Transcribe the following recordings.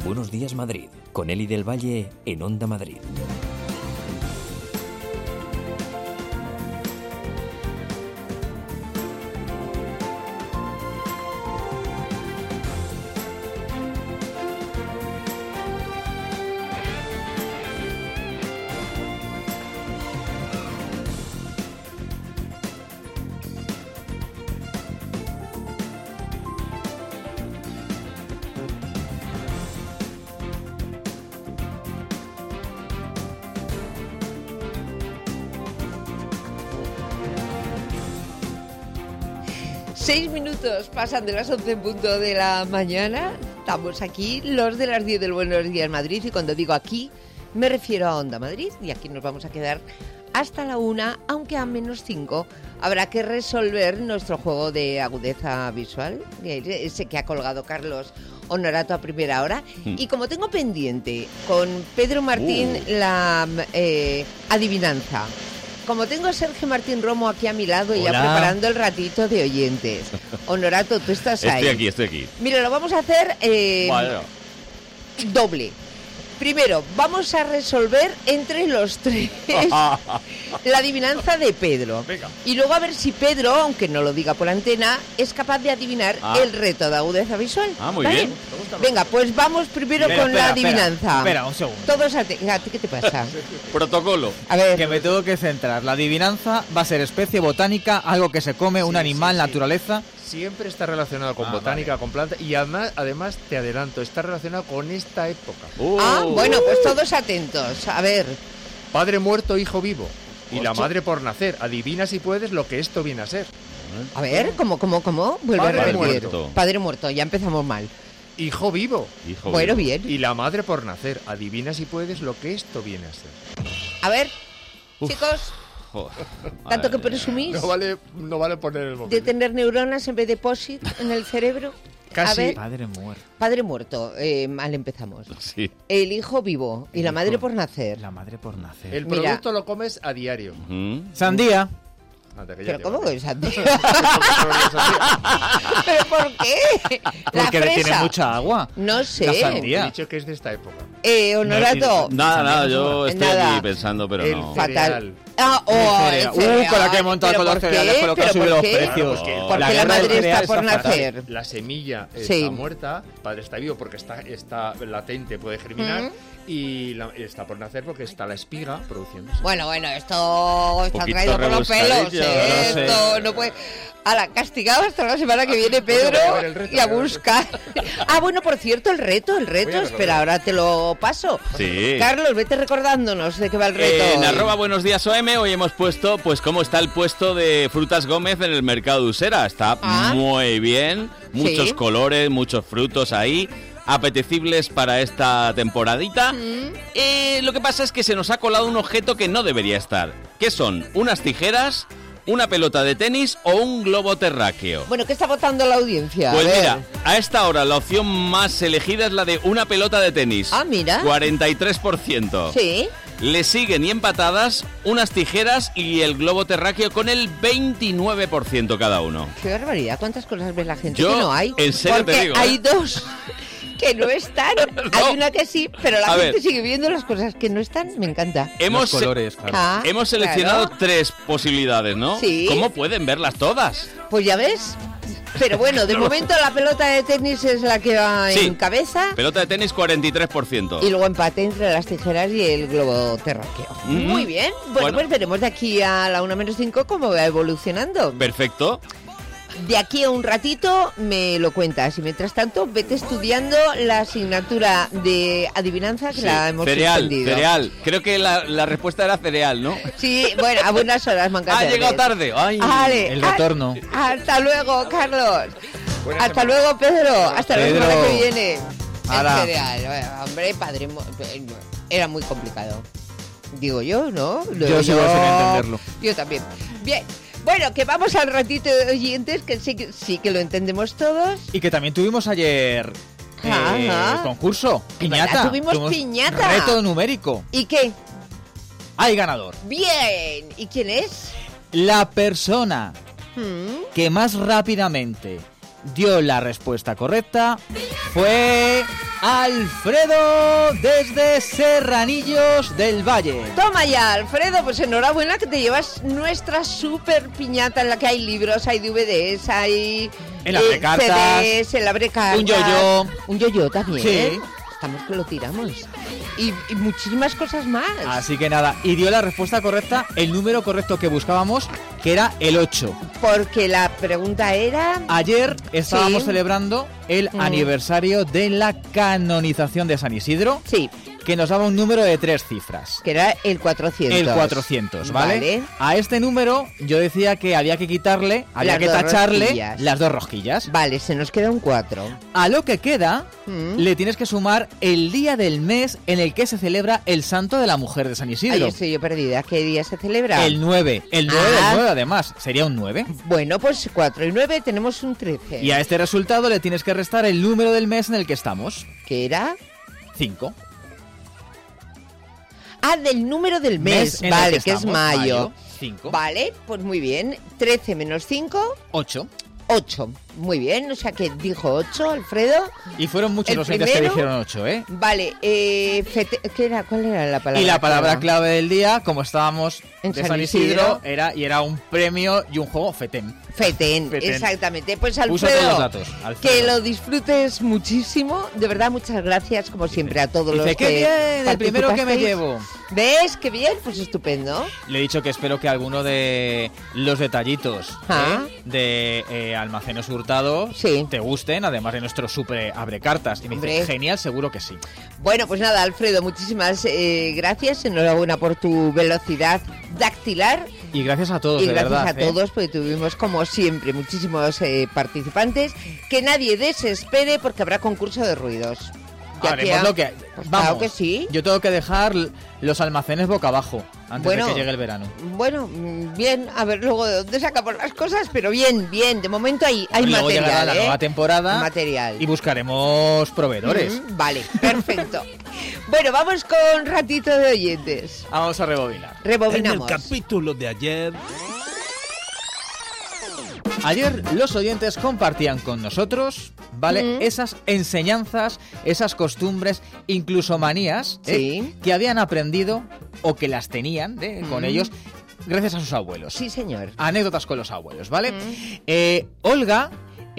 Buenos Días Madrid, con Eli del Valle en Onda Madrid. Seis minutos pasan de las 11 en punto de la mañana. Estamos aquí, los de las 10 del Buenos Días Madrid. Y cuando digo aquí, me refiero a Onda Madrid. Y aquí nos vamos a quedar hasta la 1, aunque a menos 5 habrá que resolver nuestro juego de agudeza visual, ese que ha colgado Carlos Honorato a primera hora. Y como tengo pendiente con Pedro Martín la adivinanza, como tengo a Sergio Martín Romo aquí a mi lado y ya preparando el ratito de oyentes. Honorato, tú estás ahí. Estoy aquí. Mira, lo vamos a hacer doble. Primero, vamos a resolver entre los tres la adivinanza de Pedro. Venga. Y luego a ver si Pedro, aunque no lo diga por antena, es capaz de adivinar el reto de agudeza visual. Muy ¿vale? bien. Venga, pues vamos primero con la adivinanza. Espera, un segundo. Todos ¿A ti qué te pasa? Protocolo. A ver. Que me tengo que centrar. La adivinanza va a ser especie botánica, algo que se come, un animal, naturaleza. Siempre está relacionado con botánica, con planta, y además te adelanto, está relacionado con esta época. Bueno, pues todos atentos. A ver. Padre muerto, hijo vivo. Y la madre por nacer. Adivina si puedes lo que esto viene a ser. A ver, ¿cómo? Vuelve Padre a repetir. muerto. Padre muerto, ya empezamos mal. Hijo vivo. Bueno, bien. Y la madre por nacer. Adivina si puedes lo que esto viene a ser. A ver, chicos. Tanto que presumís No vale poner el móvil. de tener neuronas en vez de POSIT en el cerebro. Casi. A ver, Padre muerto. mal empezamos. Sí. El hijo vivo y la madre por nacer. La madre por nacer. El Mira. producto lo comes a diario. Sandía. ¿Pero cómo que es sandía? Sandía. ¿Pero por qué? La Porque fresa. tiene mucha agua. No sé. La He sandía. dicho que es de esta época. Honorato. Nada, yo estoy Nada. aquí pensando, pero El no. fatal. cereal. Con la que he montado ¿Pero con los por qué? cereales, con lo que ¿Pero ha subido por los qué? precios. Porque la guerra del madre cereal está por fatal. nacer. La semilla Sí. está muerta, el padre está vivo porque está latente, puede germinar, y está por nacer porque está la espiga produciéndose. Bueno, esto está Poquito traído por los pelos. rebuscadillo, no sé. Esto no puede. Castigado hasta la semana que viene, Pedro, Voy a ver el reto, y a voy a ver el buscar. Bueno, por cierto, el reto. Voy a recordar. Espera, ahora te lo paso. Sí. Carlos, vete recordándonos de qué va el reto. En hoy. @Buenos Días OM hoy hemos puesto pues cómo está el puesto de Frutas Gómez en el mercado de Usera. Está muy bien, muchos Sí. colores, muchos frutos ahí, apetecibles para esta temporadita. Lo que pasa es que se nos ha colado un objeto que no debería estar. ¿Qué son? Unas tijeras, una pelota de tenis o un globo terráqueo. Bueno, ¿qué está votando la audiencia? Pues A ver. mira, a esta hora la opción más elegida es la de una pelota de tenis. Mira. 43%. Sí. Le siguen y empatadas unas tijeras y el globo terráqueo con el 29% cada uno. Qué barbaridad, ¿cuántas cosas ve la gente Yo, que no hay? en serio Porque te digo, hay dos que no están. Hay una que sí, pero la A gente ver. sigue viendo las cosas que no están. Me encanta. Hemos, Los colores, claro. hemos seleccionado claro. 3 posibilidades, ¿no? Sí. ¿Cómo pueden verlas todas? Pues ya ves. Pero bueno, de momento la pelota de tenis es la que va Sí. en cabeza. Pelota de tenis 43%. Y luego empate entre las tijeras y el globo terráqueo. Muy bien. Bueno, pues veremos de aquí a la 1-5 cómo va evolucionando. Perfecto. De aquí a un ratito me lo cuentas. Y mientras tanto, vete estudiando la asignatura de adivinanza que la hemos suspendido. Cereal. Creo que la respuesta era cereal, ¿no? Sí, bueno, a buenas horas, Ha llegado tarde. Ay. Vale, El retorno. Hasta luego, Carlos. Hasta luego, Pedro. Hasta Pedro. la semana que viene. Hala. El cereal. Hombre, padre, era muy complicado. Digo yo, ¿no? Yo sigo sin entenderlo. Yo también. Bien. Bueno, que vamos al ratito de oyentes, que sí que lo entendemos todos. Y que también tuvimos ayer Ajá. concurso. Piñata. ¿Verdad? Tuvimos piñata. Reto numérico. ¿Y qué? Hay ganador. Bien. ¿Y quién es? La persona que más rápidamente dio la respuesta correcta fue Alfredo desde Serranillos del Valle. Toma ya, Alfredo, pues enhorabuena que te llevas nuestra super piñata en la que hay libros, hay DVDs, hay El abrecartas, CDs, el abrecartas. un yo-yo. Un yo-yo también. Sí. Estamos que lo tiramos. Y muchísimas cosas más. Así que nada, y dio la respuesta correcta, el número correcto que buscábamos, que era el 8. Porque la pregunta era... Ayer estábamos Sí. celebrando el aniversario de la canonización de San Isidro, Sí, que nos daba un número de 3 cifras. que era el 400. El 400, ¿vale? Vale. A este número yo decía que había que quitarle, había Las que dos tacharle rosquillas. las 2 rosquillas. Vale, se nos queda un 4. A lo que queda, le tienes que sumar el día del mes en el que se celebra el Santo de la Mujer de San Ahí Isidro. estoy yo perdida. ¿Qué día se celebra? El 9 del Ah. 9 además, sería un 9. Bueno, pues 4 y 9 tenemos un 13. Y a este resultado le tienes que restar el número del mes en el que estamos. ¿Qué era? 5. Ah, del número del mes. en el Vale, que es estamos, mayo. 5. Vale, pues muy bien. 13 menos 5, 8. 8. Muy bien, o sea que dijo 8, Alfredo. Y fueron muchos El los oyentes que primero- dijeron 8, ¿eh? Vale, ¿qué era? ¿Cuál era la palabra? Y la palabra clave del día, como estábamos En de San San Isidro, Isidro. era un premio y un juego FETEM. Feten, Feten. exactamente. Pues Puso Alfredo, todos los datos, Alfredo. que lo disfrutes muchísimo. De verdad, muchas gracias, como siempre, a todos los Dice, que qué bien, el primero que me participasteis". llevo. ¿Ves? Qué bien, pues estupendo. Le he dicho que espero que alguno de los detallitos Ah. de Almacenes Hurtado Sí. te gusten, además de nuestro super abrecartas. Y me dice, Hombre. genial, seguro que sí. Bueno, pues nada, Alfredo, muchísimas gracias. Enhorabuena por tu velocidad dactilar. Y gracias a todos, Y de gracias verdad. a todos, porque tuvimos, como siempre, muchísimos participantes. Que nadie desespere, porque habrá concurso de ruidos. Ya Haremos lo que... Pues Vamos, claro que sí. yo tengo que dejar los almacenes boca abajo antes Bueno. de que llegue el verano. Bueno, bien, a ver luego de dónde sacamos las cosas, pero bien, bien. De momento hay Luego material, llegará la ¿eh? nueva temporada Material. y buscaremos proveedores. Vale, perfecto. Bueno, vamos con ratito de oyentes. Vamos a rebobinar. Rebobinamos. En el capítulo de ayer, Ayer los oyentes compartían con nosotros, ¿vale? Esas enseñanzas, esas costumbres, incluso manías Sí. que habían aprendido o que las tenían con ellos gracias a sus abuelos. Sí, señor. Anécdotas con los abuelos, ¿vale? Olga,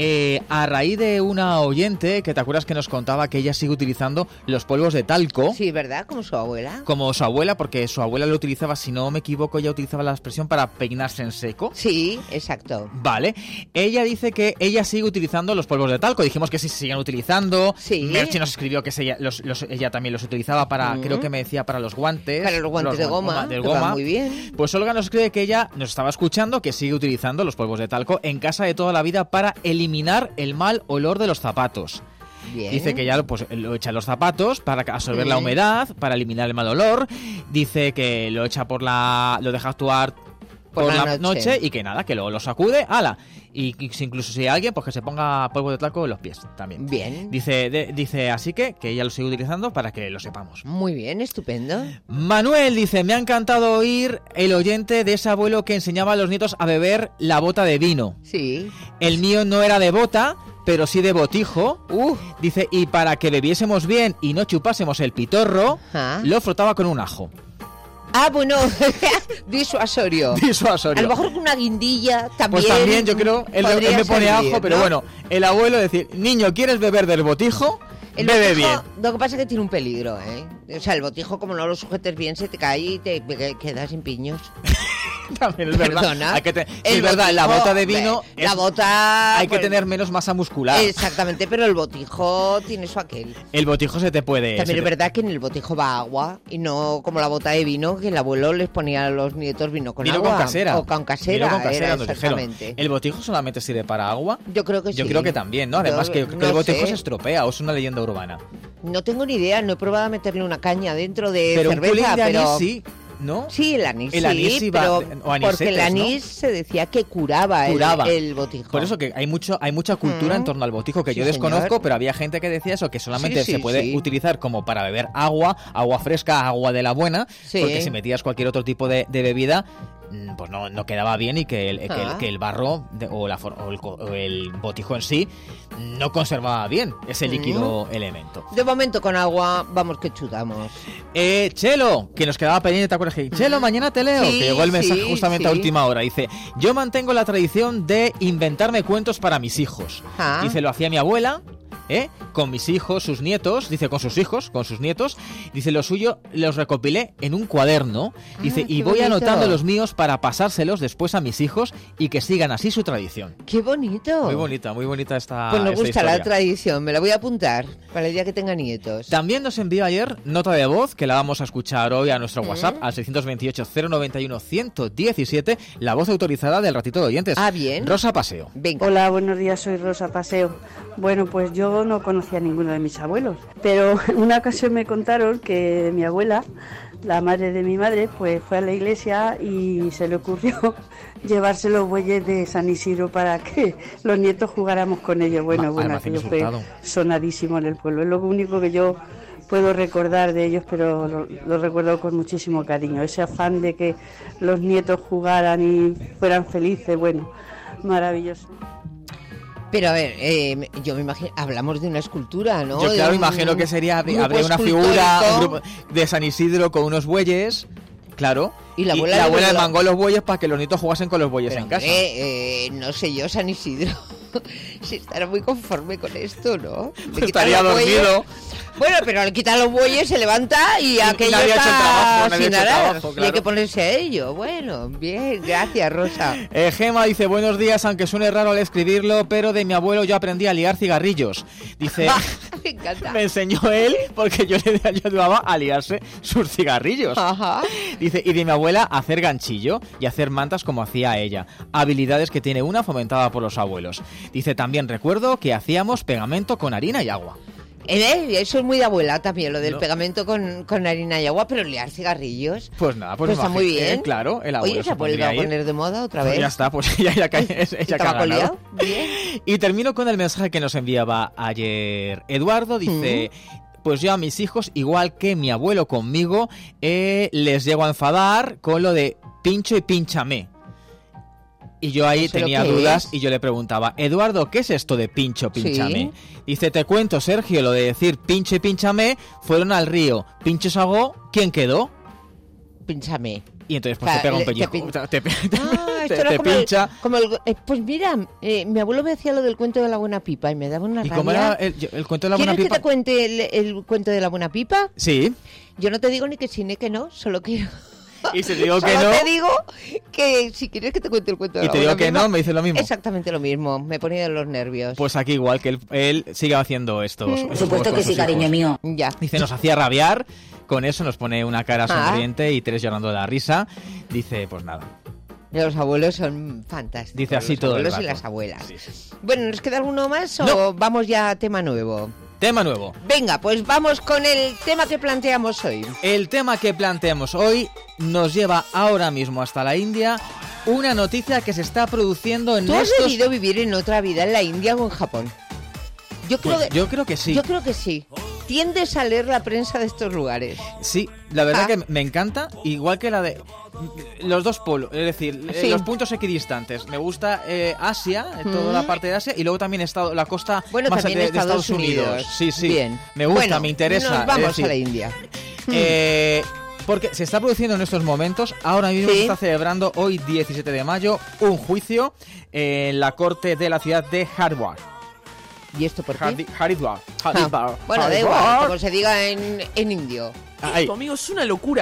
a raíz de una oyente que te acuerdas que nos contaba que ella sigue utilizando los polvos de talco. Sí, ¿verdad? Como su abuela. Como su abuela, porque su abuela lo utilizaba, si no me equivoco, ella utilizaba la expresión para peinarse en seco. Sí, exacto. Vale, ella dice que ella sigue utilizando los polvos de talco. Dijimos que sí se siguen utilizando. Sí. Merche nos escribió que ella también los utilizaba para, creo que me decía, para los guantes. Para los guantes de goma, de que va goma. muy bien. Pues Olga nos escribe que ella nos estaba escuchando, que sigue utilizando los polvos de talco en casa de toda la vida para eliminar el mal olor de los zapatos. Bien. Dice que ya pues, lo echa en los zapatos para absorber la humedad, para eliminar el mal olor. Dice que lo echa lo deja actuar por la noche y que nada, que luego lo sacude, ¡hala! Y incluso si hay alguien, pues que se ponga polvo de talco en los pies también. Bien. Dice así que ella lo sigue utilizando para que lo sepamos. Muy bien, estupendo. Manuel dice, me ha encantado oír el oyente de ese abuelo que enseñaba a los nietos a beber la bota de vino. Sí. El mío no era de bota, pero sí de botijo. Dice, y para que bebiésemos bien y no chupásemos el pitorro, Ah. lo frotaba con un ajo. Ah, bueno, disuasorio. Disuasorio. A lo mejor con una guindilla también. Pues también yo creo, él podría me pone servir, ajo, pero ¿no? bueno, el abuelo decir, niño, ¿quieres beber del botijo? El Bebe botijo, bien. Lo que pasa es que tiene un peligro, ¿eh? O sea, el botijo, como no lo sujetes bien, se te cae y te quedas sin piños. También es verdad. Perdona. Hay que sí, El es verdad, la botijo, bota de vino. la bota. Hay que pues, tener menos masa muscular. Exactamente, pero el botijo tiene su aquel. El botijo se te puede. También es verdad que en el botijo va agua y no como la bota de vino que el abuelo les ponía a los nietos vino con Vino agua. con casera. O con casera. Vino con casera, era nos dijeron. exactamente. ¿El botijo solamente sirve para agua? Yo creo que sí. Yo creo que también, ¿no? Además que no el botijo sé. se estropea o es una leyenda urbana. No tengo ni idea, no he probado a meterle una caña dentro de Pero un cerveza, culín de pero... anís sí, ¿no? Sí, el anís El sí, anís sí va- pero o anisetes, porque el ¿no? anís se decía que curaba. El botijo. Por eso que hay mucha cultura en torno al botijo que Sí, yo desconozco, señor. pero había gente que decía eso, que solamente Sí, se sí, puede sí. utilizar como para beber agua fresca, agua de la buena, Sí. porque si metías cualquier otro tipo de bebida, pues no quedaba bien y que el barro o el botijo en sí no conservaba bien ese líquido elemento. De momento con agua, vamos que chutamos. Chelo, que nos quedaba pendiente, ¿te acuerdas? Chelo, mañana te leo. Sí, que llegó el mensaje sí, justamente a última hora. Dice, yo mantengo la tradición de inventarme cuentos para mis hijos. Dice, lo hacía mi abuela, con mis hijos, sus nietos, dice con sus hijos, con sus nietos, dice lo suyo los recopilé en un cuaderno, dice, y voy anotando los míos para pasárselos después a mis hijos y que sigan así su tradición. ¡Qué bonito! Muy bonita esta Pues me gusta historia. la tradición, me la voy a apuntar para el día que tenga nietos. También nos envió ayer nota de voz que la vamos a escuchar hoy a nuestro WhatsApp al 628-091-117, la voz autorizada del Ratito de Oyentes. Bien. Rosa Paseo. Venga. Hola, buenos días, soy Rosa Paseo. Bueno, pues yo no conocía a ninguno de mis abuelos, pero en una ocasión me contaron que mi abuela, la madre de mi madre, pues fue a la iglesia y se le ocurrió llevarse los bueyes de San Isidro para que los nietos jugáramos con ellos. Bueno, aquello fue sonadísimo en el pueblo. Es lo único que yo puedo recordar de ellos, pero lo recuerdo con muchísimo cariño. Ese afán de que los nietos jugaran y fueran felices, bueno, maravilloso. Pero a ver, yo me imagino, hablamos de una escultura, ¿no? Yo claro, imagino que sería, habría una figura un grupo de San Isidro con unos bueyes, claro, y la abuela le mangó los bueyes para que los nietos jugasen con los bueyes en casa. No sé yo, San Isidro, si estará muy conforme con esto, ¿no? Estaría dormido. Bueno, pero al quitar los bueyes se levanta y aquello está sin arar. Claro. Y hay que ponerse a ello. Bueno, bien, gracias, Rosa. Gema dice, buenos días, aunque suene raro al escribirlo, pero de mi abuelo yo aprendí a liar cigarrillos. Dice, me encanta. Me enseñó él porque yo le ayudaba a liarse sus cigarrillos. Ajá. Dice, y de mi abuela a hacer ganchillo y hacer mantas como hacía ella. Habilidades que tiene una fomentada por los abuelos. Dice, también recuerdo que hacíamos pegamento con harina y agua. Eso es muy de abuela también, lo del pegamento con harina y agua, pero liar cigarrillos. Pues nada, pues está muy bien. Claro, el abuelo. Oye, ¿se ha vuelto a poner de moda otra vez? Pues ya está, pues ya cae. Bien. Y termino con el mensaje que nos enviaba ayer Eduardo. Dice... Pues yo a mis hijos, igual que mi abuelo conmigo, les llego a enfadar con lo de pincho y pínchame. Y yo ahí tenía dudas y yo le preguntaba, Eduardo, ¿qué es esto de pincho, pínchame? ¿Sí? Dice, te cuento, Sergio, lo de decir pinche y pínchame, fueron al río. Pincho se ahogó, ¿quién quedó? Pínchame. Y entonces pues te pega un pellizco, te pincha. Pues mira, mi abuelo me hacía lo del cuento de la buena pipa y me daba una rabia. ¿Y cómo era el cuento de la buena pipa? ¿Quieres que te cuente el cuento de la buena pipa? Sí. Yo no te digo ni que sí ni que no, solo quiero... Y si te digo que no... te digo que si quieres que te cuente el cuento de la buena pipa... Y te digo que no, me dice lo mismo. Exactamente lo mismo, me ponía de los nervios. Pues aquí igual, que él sigue haciendo esto. Por supuesto que sí, cariño mío. Ya. Dice, nos hacía rabiar, con eso nos pone una cara sonriente y tres llorando de la risa. Dice, pues nada. Los abuelos son fantásticos. Dice así todo el rato. Los abuelos y las abuelas. Sí. Bueno, ¿nos queda alguno más o vamos ya a tema nuevo? Tema nuevo. Venga, pues vamos con el tema que planteamos hoy. El tema que planteamos hoy nos lleva ahora mismo hasta la India. Una noticia que se está produciendo en estos... ¿Tú has debido vivir en otra vida en la India o en Japón? Yo creo que sí. Yo creo que sí. Tiendes a leer la prensa de estos lugares. Sí, la verdad que me encanta, igual que la de los dos polos, es decir, los puntos equidistantes. Me gusta Asia, toda la parte de Asia, y luego también la costa más de Estados Unidos. Sí, sí. Bien. Me gusta, me interesa. Nos vamos a la India. Porque se está produciendo en estos momentos, ahora mismo se está celebrando hoy 17 de mayo un juicio en la corte de la ciudad de Haridwar. ¿Y esto por qué? Haridwar. Bueno, da igual, como se diga en indio. Esto, amigo, es una locura.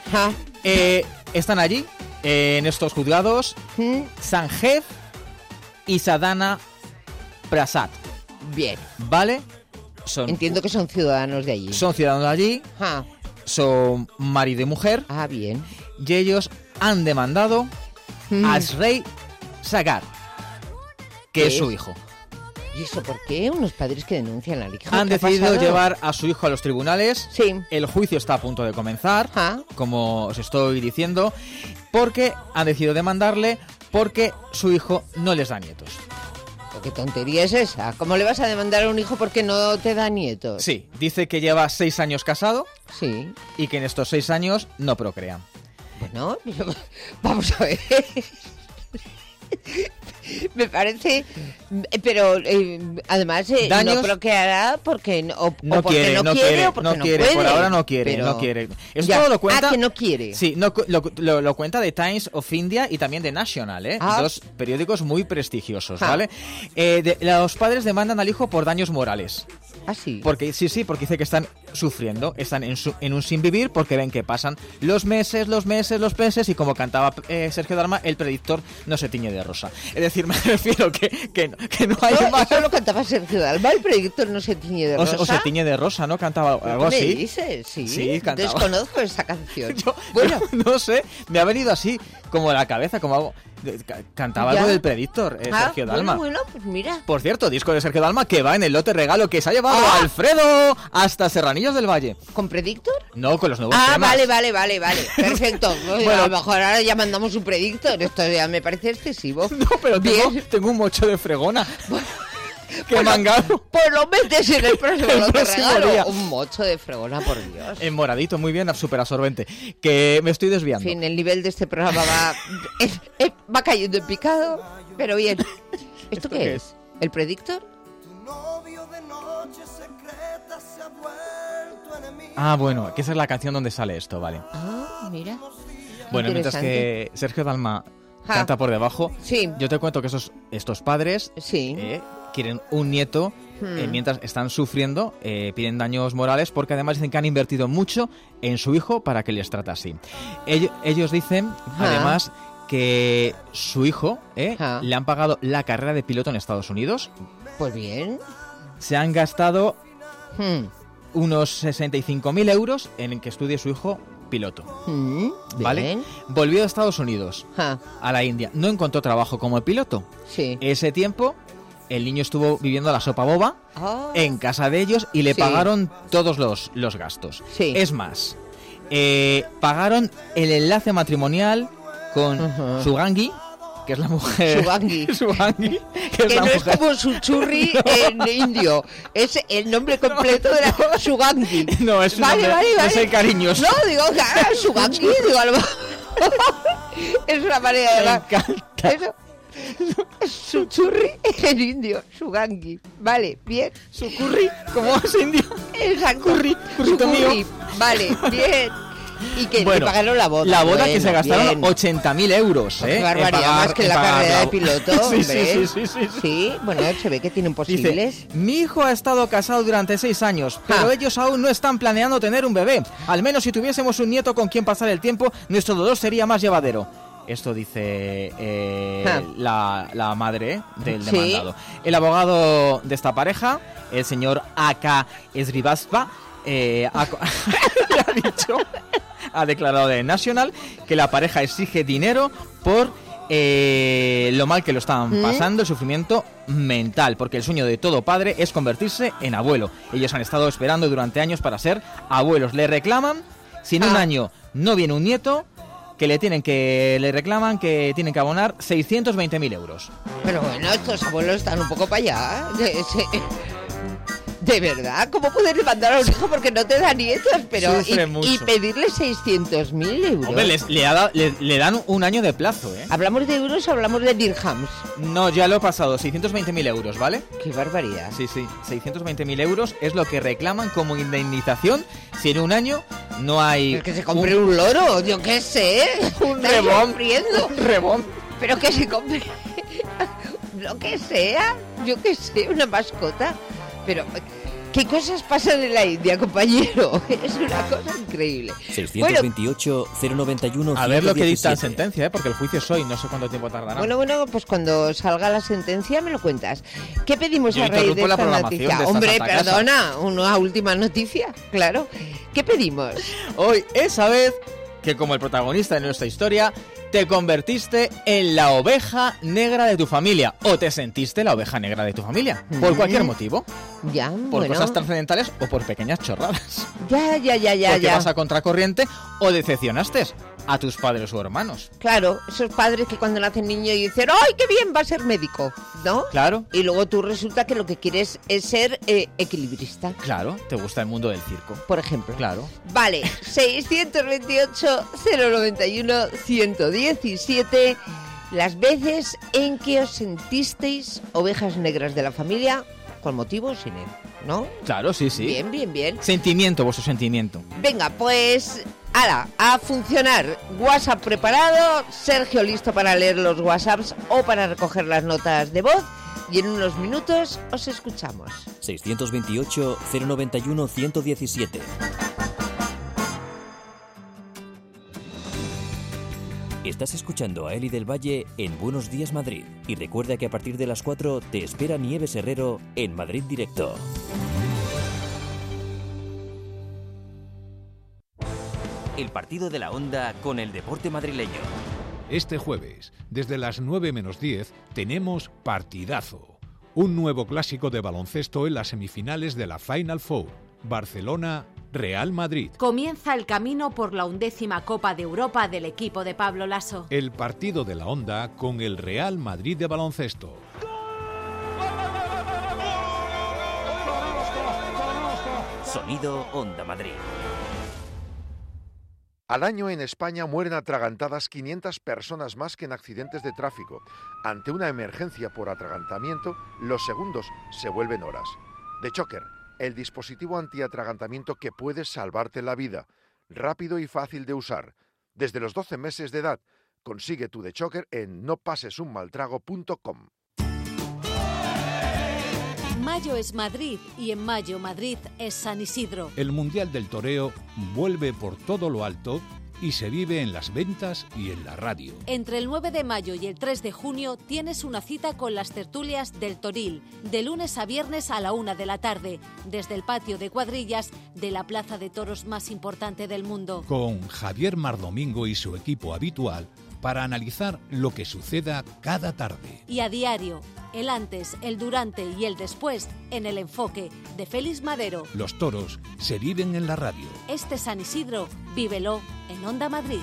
Están allí, en estos juzgados, Sanjeev y Sadhana Prasad. Bien. ¿Vale? Entiendo que son ciudadanos de allí. Son ciudadanos de allí. Son marido y mujer. Bien. Y ellos han demandado a Shrey Sagar, que es su hijo. ¿Y eso por qué? Unos padres que denuncian al hijo. Han decidido llevar a su hijo a los tribunales. Sí. El juicio está a punto de comenzar, como os estoy diciendo, porque han decidido demandarle porque su hijo no les da nietos. ¿Qué tontería es esa? ¿Cómo le vas a demandar a un hijo porque no te da nietos? Sí, dice que lleva 6 años casado. Sí. Y que en estos 6 años no procrean. Bueno, vamos a ver. Me parece, pero además no bloqueará porque no quiere o porque no puede. Por ahora no quiere. Eso todo lo cuenta. Que no quiere. Sí, lo cuenta The Times of India y también The National, dos periódicos muy prestigiosos, ¿vale? Los padres demandan al hijo por daños morales. ¿Ah, sí? Porque dice que están sufriendo, están en un sin vivir porque ven que pasan los meses y como cantaba Sergio Dalma, el predictor no se tiñe de rosa. Es decir, me refiero que no hay más. Eso lo cantaba Sergio Dalma, el predictor no se tiñe de rosa. O se tiñe de rosa, ¿no? Cantaba algo así. ¿Qué me dices? Sí, cantaba. Desconozco esa canción. Bueno, no sé, me ha venido así como a la cabeza, como algo... Cantaba algo del predictor, Sergio Dalma. Bueno, pues mira. Por cierto, disco de Sergio Dalma que va en el lote regalo que se ha llevado Alfredo hasta Serranillos del Valle. ¿Con predictor? No, con los nuevos temas. Vale. Perfecto. Bueno, a lo mejor ahora ya mandamos un predictor. Esto ya me parece excesivo. No, pero tengo un mocho de fregona. ¡Qué mangado! Pues lo metes en el próximo lote regalo. Día. Un mocho de fregona, por Dios. En moradito, muy bien, súper absorbente. Que me estoy desviando. En fin, el nivel de este programa va cayendo en picado, pero bien. ¿Esto qué es? ¿El predictor? Bueno, que esa es la canción donde sale esto, vale. Mira. Bueno, mientras que Sergio Dalma canta por debajo, yo te cuento que estos padres quieren un nieto mientras están sufriendo, piden daños morales porque además dicen que han invertido mucho en su hijo para que les trate así. Ellos dicen, además, que su hijo le han pagado la carrera de piloto en Estados Unidos. Pues bien. Se han gastado unos 65.000 euros en que estudie su hijo piloto. ¿Vale? Bien. Volvió a Estados Unidos, a la India. No encontró trabajo como piloto. Sí. Ese tiempo, el niño estuvo viviendo la sopa boba en casa de ellos y le pagaron todos los gastos. Sí. Es más, pagaron el enlace matrimonial con Sugangi, que es la mujer. Sugangi. Que no es como Suchurri en indio. Es el nombre completo de la Sugangi. No, es un nombre, es el cariñoso. No, digo, Sugangi, digo, a lo mejor. Es una manera de hablar. Me encanta. Eso. Suchurri en indio, Sugangi. Vale, bien. Sucurri, ¿cómo es indio? Exacto. Currito mío. Vale, bien. Y que le pagaron la boda. La boda que se gastaron 80.000 euros. Qué barbaridad, más que la carrera de piloto, hombre. Sí, bueno, se ve que tienen posibles. Dice, mi hijo ha estado casado durante 6 años, pero ellos aún no están planeando tener un bebé. Al menos si tuviésemos un nieto con quien pasar el tiempo, nuestro dolor sería más llevadero. Esto dice la madre del demandado. El abogado de esta pareja, el señor Aka Srivastava, ha declarado de National que la pareja exige dinero por lo mal que lo están pasando, el sufrimiento mental, porque el sueño de todo padre es convertirse en abuelo. Ellos han estado esperando durante años para ser abuelos. Le reclaman, si en un año no viene un nieto, le reclaman que tienen que abonar 620.000 euros. Pero bueno, estos abuelos están un poco para allá. De verdad, ¿cómo poder mandar a un hijo porque no te da nietos? Pero y pedirle 600.000 euros. Hombre, le dan un año de plazo, ¿eh? ¿Hablamos de euros o hablamos de dirhams? No, ya lo he pasado, 620.000 euros, ¿vale? Qué barbaridad. Sí, 620.000 euros es lo que reclaman como indemnización si en un año no hay... Pero que se compre un loro, yo qué sé. Un rebón. Pero que se compre lo que sea, yo qué sé, una mascota. Pero, ¿qué cosas pasan en la India, compañero? Es una cosa increíble. 628-091... A ver lo que dicta la sentencia, porque el juicio es hoy, no sé cuánto tiempo tardará. Bueno, pues cuando salga la sentencia me lo cuentas. ¿Qué pedimos a raíz de esta noticia? Hombre, perdona, una última noticia, claro. ¿Qué pedimos? Hoy, esa vez que como el protagonista de nuestra historia, te convertiste en la oveja negra de tu familia o te sentiste la oveja negra de tu familia, por cualquier motivo. Ya, por cosas trascendentales o por pequeñas chorradas. Ya. Porque vas a contracorriente o decepcionaste. a tus padres o hermanos. Claro, esos padres que cuando nacen niños dicen ¡ay, qué bien, va a ser médico! ¿No? Claro. Y luego tú resulta que lo que quieres es ser equilibrista. Claro, te gusta el mundo del circo. Por ejemplo. Claro. Vale, 628-091-117, las veces en que os sentisteis ovejas negras de la familia, con motivo o sin él, ¿no? Claro, sí. Bien, bien, bien. Sentimiento, vuestro sentimiento. Venga, pues, a funcionar. WhatsApp preparado, Sergio listo para leer los WhatsApps o para recoger las notas de voz. Y en unos minutos os escuchamos. 628-091-117. Estás escuchando a Eli del Valle en Buenos Días Madrid. Y recuerda que a partir de las 4 te espera Nieves Herrero en Madrid Directo. El partido de la Onda con el deporte madrileño. Este jueves, desde las 9 menos 10, tenemos partidazo. Un nuevo clásico de baloncesto en las semifinales de la Final Four. Barcelona-Real Madrid. Comienza el camino por la 11ª Copa de Europa del equipo de Pablo Lasso. El partido de la Onda con el Real Madrid de baloncesto. Sonido Onda Madrid. Al año en España mueren atragantadas 500 personas más que en accidentes de tráfico. Ante una emergencia por atragantamiento, los segundos se vuelven horas. The Choker, el dispositivo antiatragantamiento que puede salvarte la vida. Rápido y fácil de usar. Desde los 12 meses de edad, consigue tu The Choker en nopasesunmaltrago.com. Mayo es Madrid y en mayo Madrid es San Isidro. El Mundial del Toreo vuelve por todo lo alto y se vive en las ventas y en la radio. Entre el 9 de mayo y el 3 de junio tienes una cita con las tertulias del Toril, de lunes a viernes a la 1 de la tarde, desde el patio de cuadrillas de la plaza de toros más importante del mundo. Con Javier Mardomingo y su equipo habitual para analizar lo que suceda cada tarde. Y a diario, el antes, el durante y el después en El Enfoque de Félix Madero. Los toros se viven en la radio. Este San Isidro, vívelo en Onda Madrid.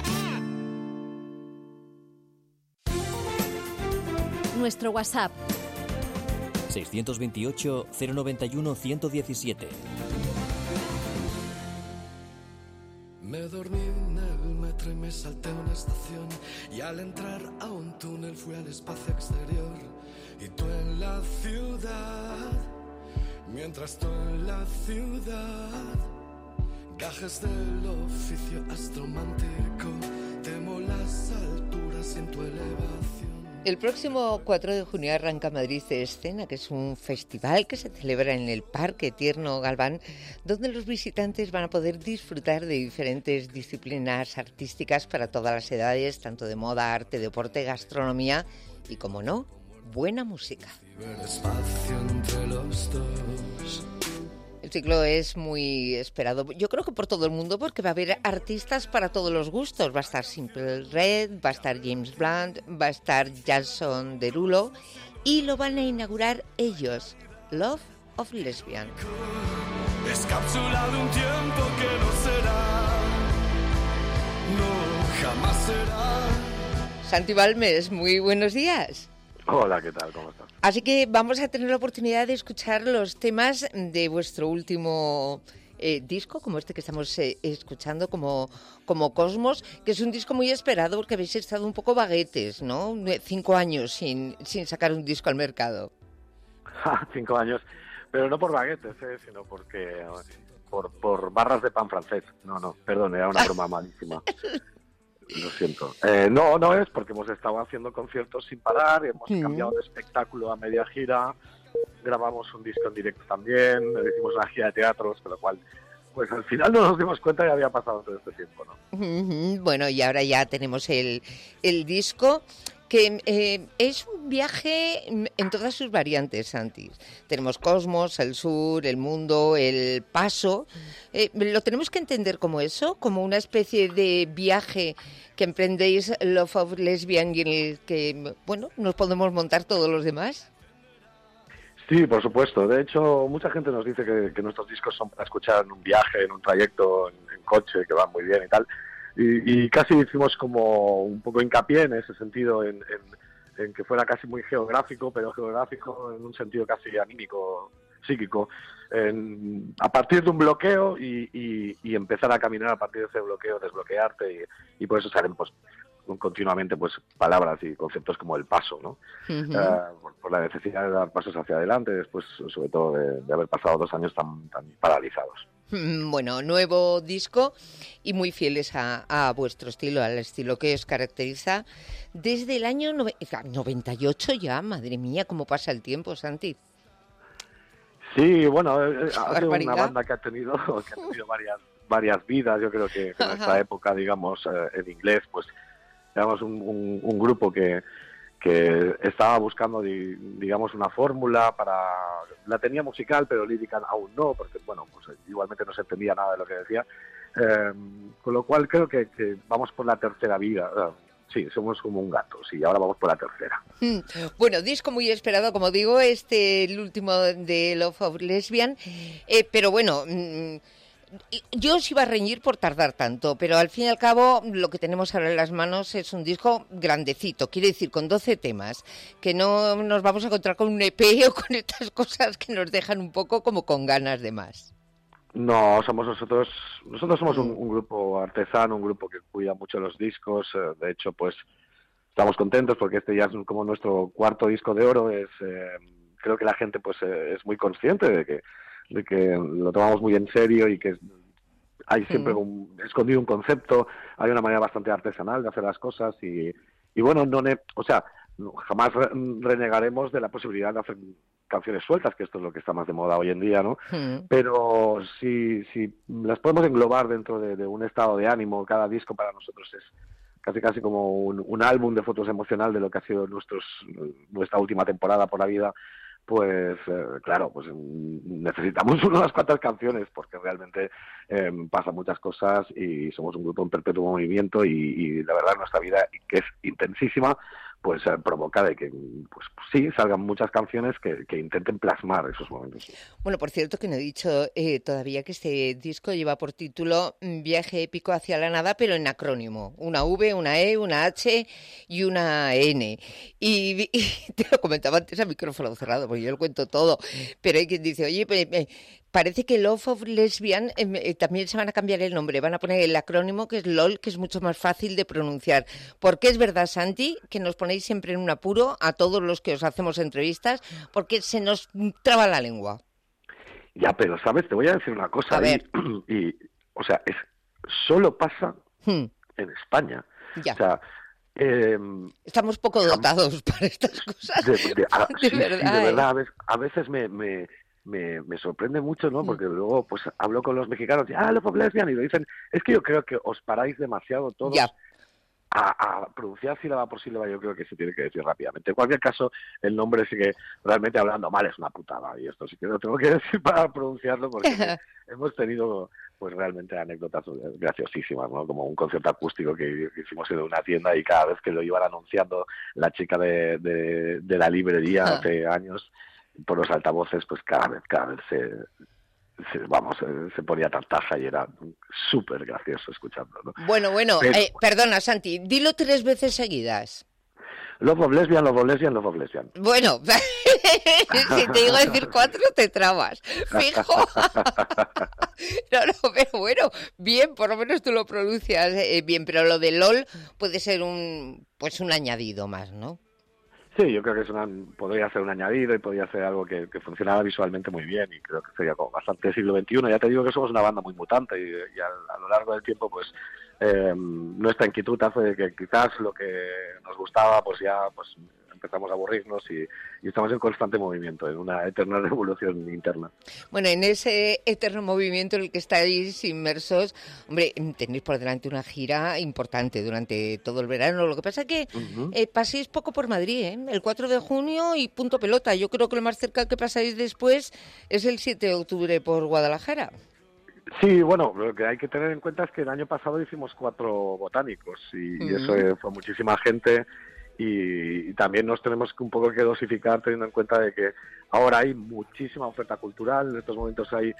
Nuestro WhatsApp 628-091-117. Me dormí en el metro y me salté una estación, y al entrar a un túnel fui al espacio exterior. Y tú en la ciudad, mientras tú en la ciudad, gajes del oficio astromántico, temo las alturas en tu elevación. El próximo 4 de junio arranca Madrid Escena, que es un festival que se celebra en el Parque Tierno Galván, donde los visitantes van a poder disfrutar de diferentes disciplinas artísticas para todas las edades, tanto de moda, arte, deporte, gastronomía y, como no, buena música. El ciclo es muy esperado, yo creo que por todo el mundo, porque va a haber artistas para todos los gustos. Va a estar Simple Red, va a estar James Blunt, va a estar Jason Derulo y lo van a inaugurar ellos, Love of Lesbian. Descapsulado un tiempo que no será, no jamás será. Santi Balmes, muy buenos días. Hola, ¿qué tal? ¿Cómo estás? Así que vamos a tener la oportunidad de escuchar los temas de vuestro último disco, como este que estamos escuchando, como Cosmos, que es un disco muy esperado porque habéis estado un poco vaguetes, ¿no? 5 años sin sacar un disco al mercado. 5 años, pero no por baguetes, sino porque por barras de pan francés. No, perdón, era una broma malísima. Lo siento. No es porque hemos estado haciendo conciertos sin parar, hemos cambiado de espectáculo a media gira, grabamos un disco en directo también, hicimos una gira de teatros, con lo cual, pues al final no nos dimos cuenta que había pasado todo este tiempo, ¿no? Bueno, y ahora ya tenemos el disco, que es un viaje en todas sus variantes, Santi. Tenemos Cosmos, el sur, el mundo, el paso. ¿Lo tenemos que entender como eso? ¿Como una especie de viaje que emprendéis Love of Lesbian y en el que, bueno, nos podemos montar todos los demás? Sí, por supuesto. De hecho, mucha gente nos dice que nuestros discos son para escuchar en un viaje, en un trayecto, en coche, que van muy bien y tal. y casi hicimos como un poco hincapié en ese sentido, en que fuera casi muy geográfico, pero geográfico en un sentido casi anímico, psíquico, a partir de un bloqueo y empezar a caminar a partir de ese bloqueo, desbloquearte, y por eso salen pues continuamente pues palabras y conceptos como el paso, ¿no? Por la necesidad de dar pasos hacia adelante, después sobre todo de haber pasado 2 años tan paralizados. Bueno, nuevo disco y muy fieles a vuestro estilo, al estilo que os caracteriza desde el año 98 ya. Madre mía, cómo pasa el tiempo, Santi. Sí, bueno, ha sido una banda que ha tenido varias vidas. Yo creo que en esta época, digamos, en inglés, pues digamos un grupo que estaba buscando, digamos, una fórmula la tenía musical, pero lírica aún no, porque, bueno, pues igualmente no se entendía nada de lo que decía, con lo cual creo que vamos por la tercera vida. Sí, somos como un gato, sí, ahora vamos por la tercera. Bueno, disco muy esperado, como digo, el último de Love of Lesbian, pero bueno... Yo os iba a reñir por tardar tanto, pero al fin y al cabo lo que tenemos ahora en las manos es un disco grandecito, quiere decir con 12 temas, que no nos vamos a encontrar con un EP o con estas cosas que nos dejan un poco como con ganas de más. No, nosotros somos un grupo artesano, un grupo que cuida mucho los discos, de hecho pues estamos contentos porque este ya es como nuestro 4º disco de oro, creo que la gente pues es muy consciente de que lo tomamos muy en serio y que hay siempre escondido un concepto, hay una manera bastante artesanal de hacer las cosas y bueno, jamás renegaremos de la posibilidad de hacer canciones sueltas, que esto es lo que está más de moda hoy en día, ¿no? Pero si las podemos englobar dentro de un estado de ánimo, cada disco para nosotros es casi como un álbum de fotos emocional de lo que ha sido nuestra última temporada por la vida. Pues claro, pues necesitamos unas cuantas canciones porque realmente pasan muchas cosas y somos un grupo en perpetuo movimiento y la verdad nuestra vida, que es intensísima, pues provoca de que pues sí salgan muchas canciones que intenten plasmar esos momentos. Bueno, por cierto que no he dicho todavía que este disco lleva por título Viaje épico hacia la nada, pero en acrónimo, una V, una E, una H y una N. Y te lo comentaba antes a micrófono cerrado, porque yo lo cuento todo, pero hay quien dice, oye, parece que Love of Lesbian también se van a cambiar el nombre, van a poner el acrónimo que es LOL, que es mucho más fácil de pronunciar. Porque es verdad, Santi, que nos ponéis siempre en un apuro a todos los que os hacemos entrevistas, porque se nos traba la lengua. Ya, pero sabes, te voy a decir una cosa. A ver. O sea, solo pasa en España. Ya. O sea, estamos poco dotados para estas cosas. De verdad, a veces me sorprende mucho, ¿no? Porque luego pues hablo con los mexicanos y Love of Lesbian y lo dicen, es que yo creo que os paráis demasiado todos a pronunciar sílaba por sílaba. Yo creo que se tiene que decir rápidamente. En cualquier caso, el nombre sí que realmente hablando mal es una putada y esto sí que lo tengo que decir para pronunciarlo porque hemos tenido pues realmente anécdotas graciosísimas, ¿no? Como un concierto acústico que hicimos en una tienda y cada vez que lo iban anunciando la chica de la librería hace años por los altavoces, pues cada vez se ponía tartaja y era súper gracioso escucharlo, ¿no? Bueno, perdona, Santi, dilo 3 veces seguidas. Love of Lesbian, Love of Lesbian, Love of Lesbian. Bueno, si te digo decir 4 te trabas, fijo. No, pero bueno, bien, por lo menos tú lo pronuncias bien, pero lo de LOL puede ser un añadido más, ¿no? Sí, yo creo que podría ser un añadido y podría ser algo que funcionara visualmente muy bien y creo que sería como bastante siglo XXI. Ya te digo que somos una banda muy mutante y a lo largo del tiempo pues nuestra inquietud hace de que quizás lo que nos gustaba pues ya pues empezamos a aburrirnos y estamos en constante movimiento, en una eterna revolución interna. Bueno, en ese eterno movimiento en el que estáis inmersos, hombre, tenéis por delante una gira importante durante todo el verano. Lo que pasa es que paséis poco por Madrid, ¿eh? El 4 de junio y punto pelota. Yo creo que lo más cerca que pasáis después es el 7 de octubre por Guadalajara. Sí, bueno, lo que hay que tener en cuenta es que el año pasado hicimos 4 botánicos y eso fue muchísima gente. Y también nos tenemos un poco que dosificar teniendo en cuenta de que ahora hay muchísima oferta cultural, en estos momentos hay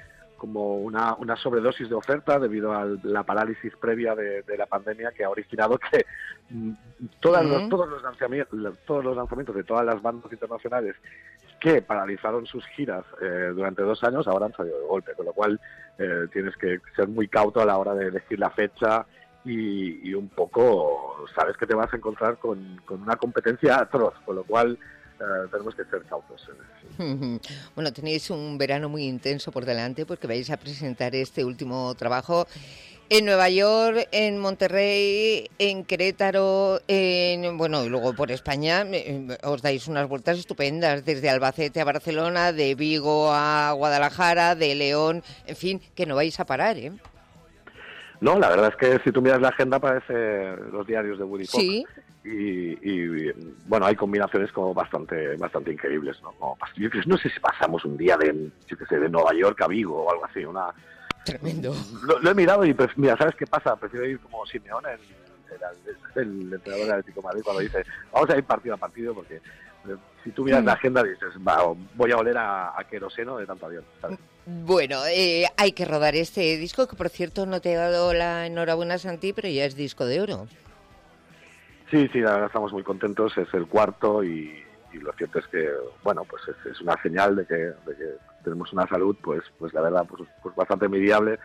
como una sobredosis de oferta debido a la parálisis previa de la pandemia, que ha originado que todos los lanzamientos de todas las bandas internacionales que paralizaron sus giras durante 2 años ahora han salido de golpe, con lo cual tienes que ser muy cauto a la hora de elegir la fecha y un poco sabes que te vas a encontrar con una competencia atroz, con lo cual tenemos que ser cautos en eso. Bueno, tenéis un verano muy intenso por delante porque vais a presentar este último trabajo en Nueva York, en Monterrey, en Querétaro, y luego por España os dais unas vueltas estupendas, desde Albacete a Barcelona, de Vigo a Guadalajara, de León, en fin, que no vais a parar, ¿eh? No, la verdad es que si tú miras la agenda parece los diarios de Woody Fox. Sí. Y bueno, hay combinaciones como bastante increíbles, ¿no? Yo no sé si pasamos un día de Nueva York a Vigo o algo así, Tremendo. Lo he mirado y mira, ¿sabes qué pasa? Prefiero ir como Simeone, el entrenador del Atlético de Madrid, cuando dice vamos a ir partido a partido, porque si tú miras la agenda dices voy a oler a queroseno de tanto avión, ¿sabes? Bueno, hay que rodar este disco, que por cierto no te he dado la enhorabuena, Santi, pero ya es disco de oro. Sí, la verdad estamos muy contentos, es el 4 y lo cierto es que, bueno, pues es una señal de que tenemos una salud, pues la verdad, pues bastante envidiable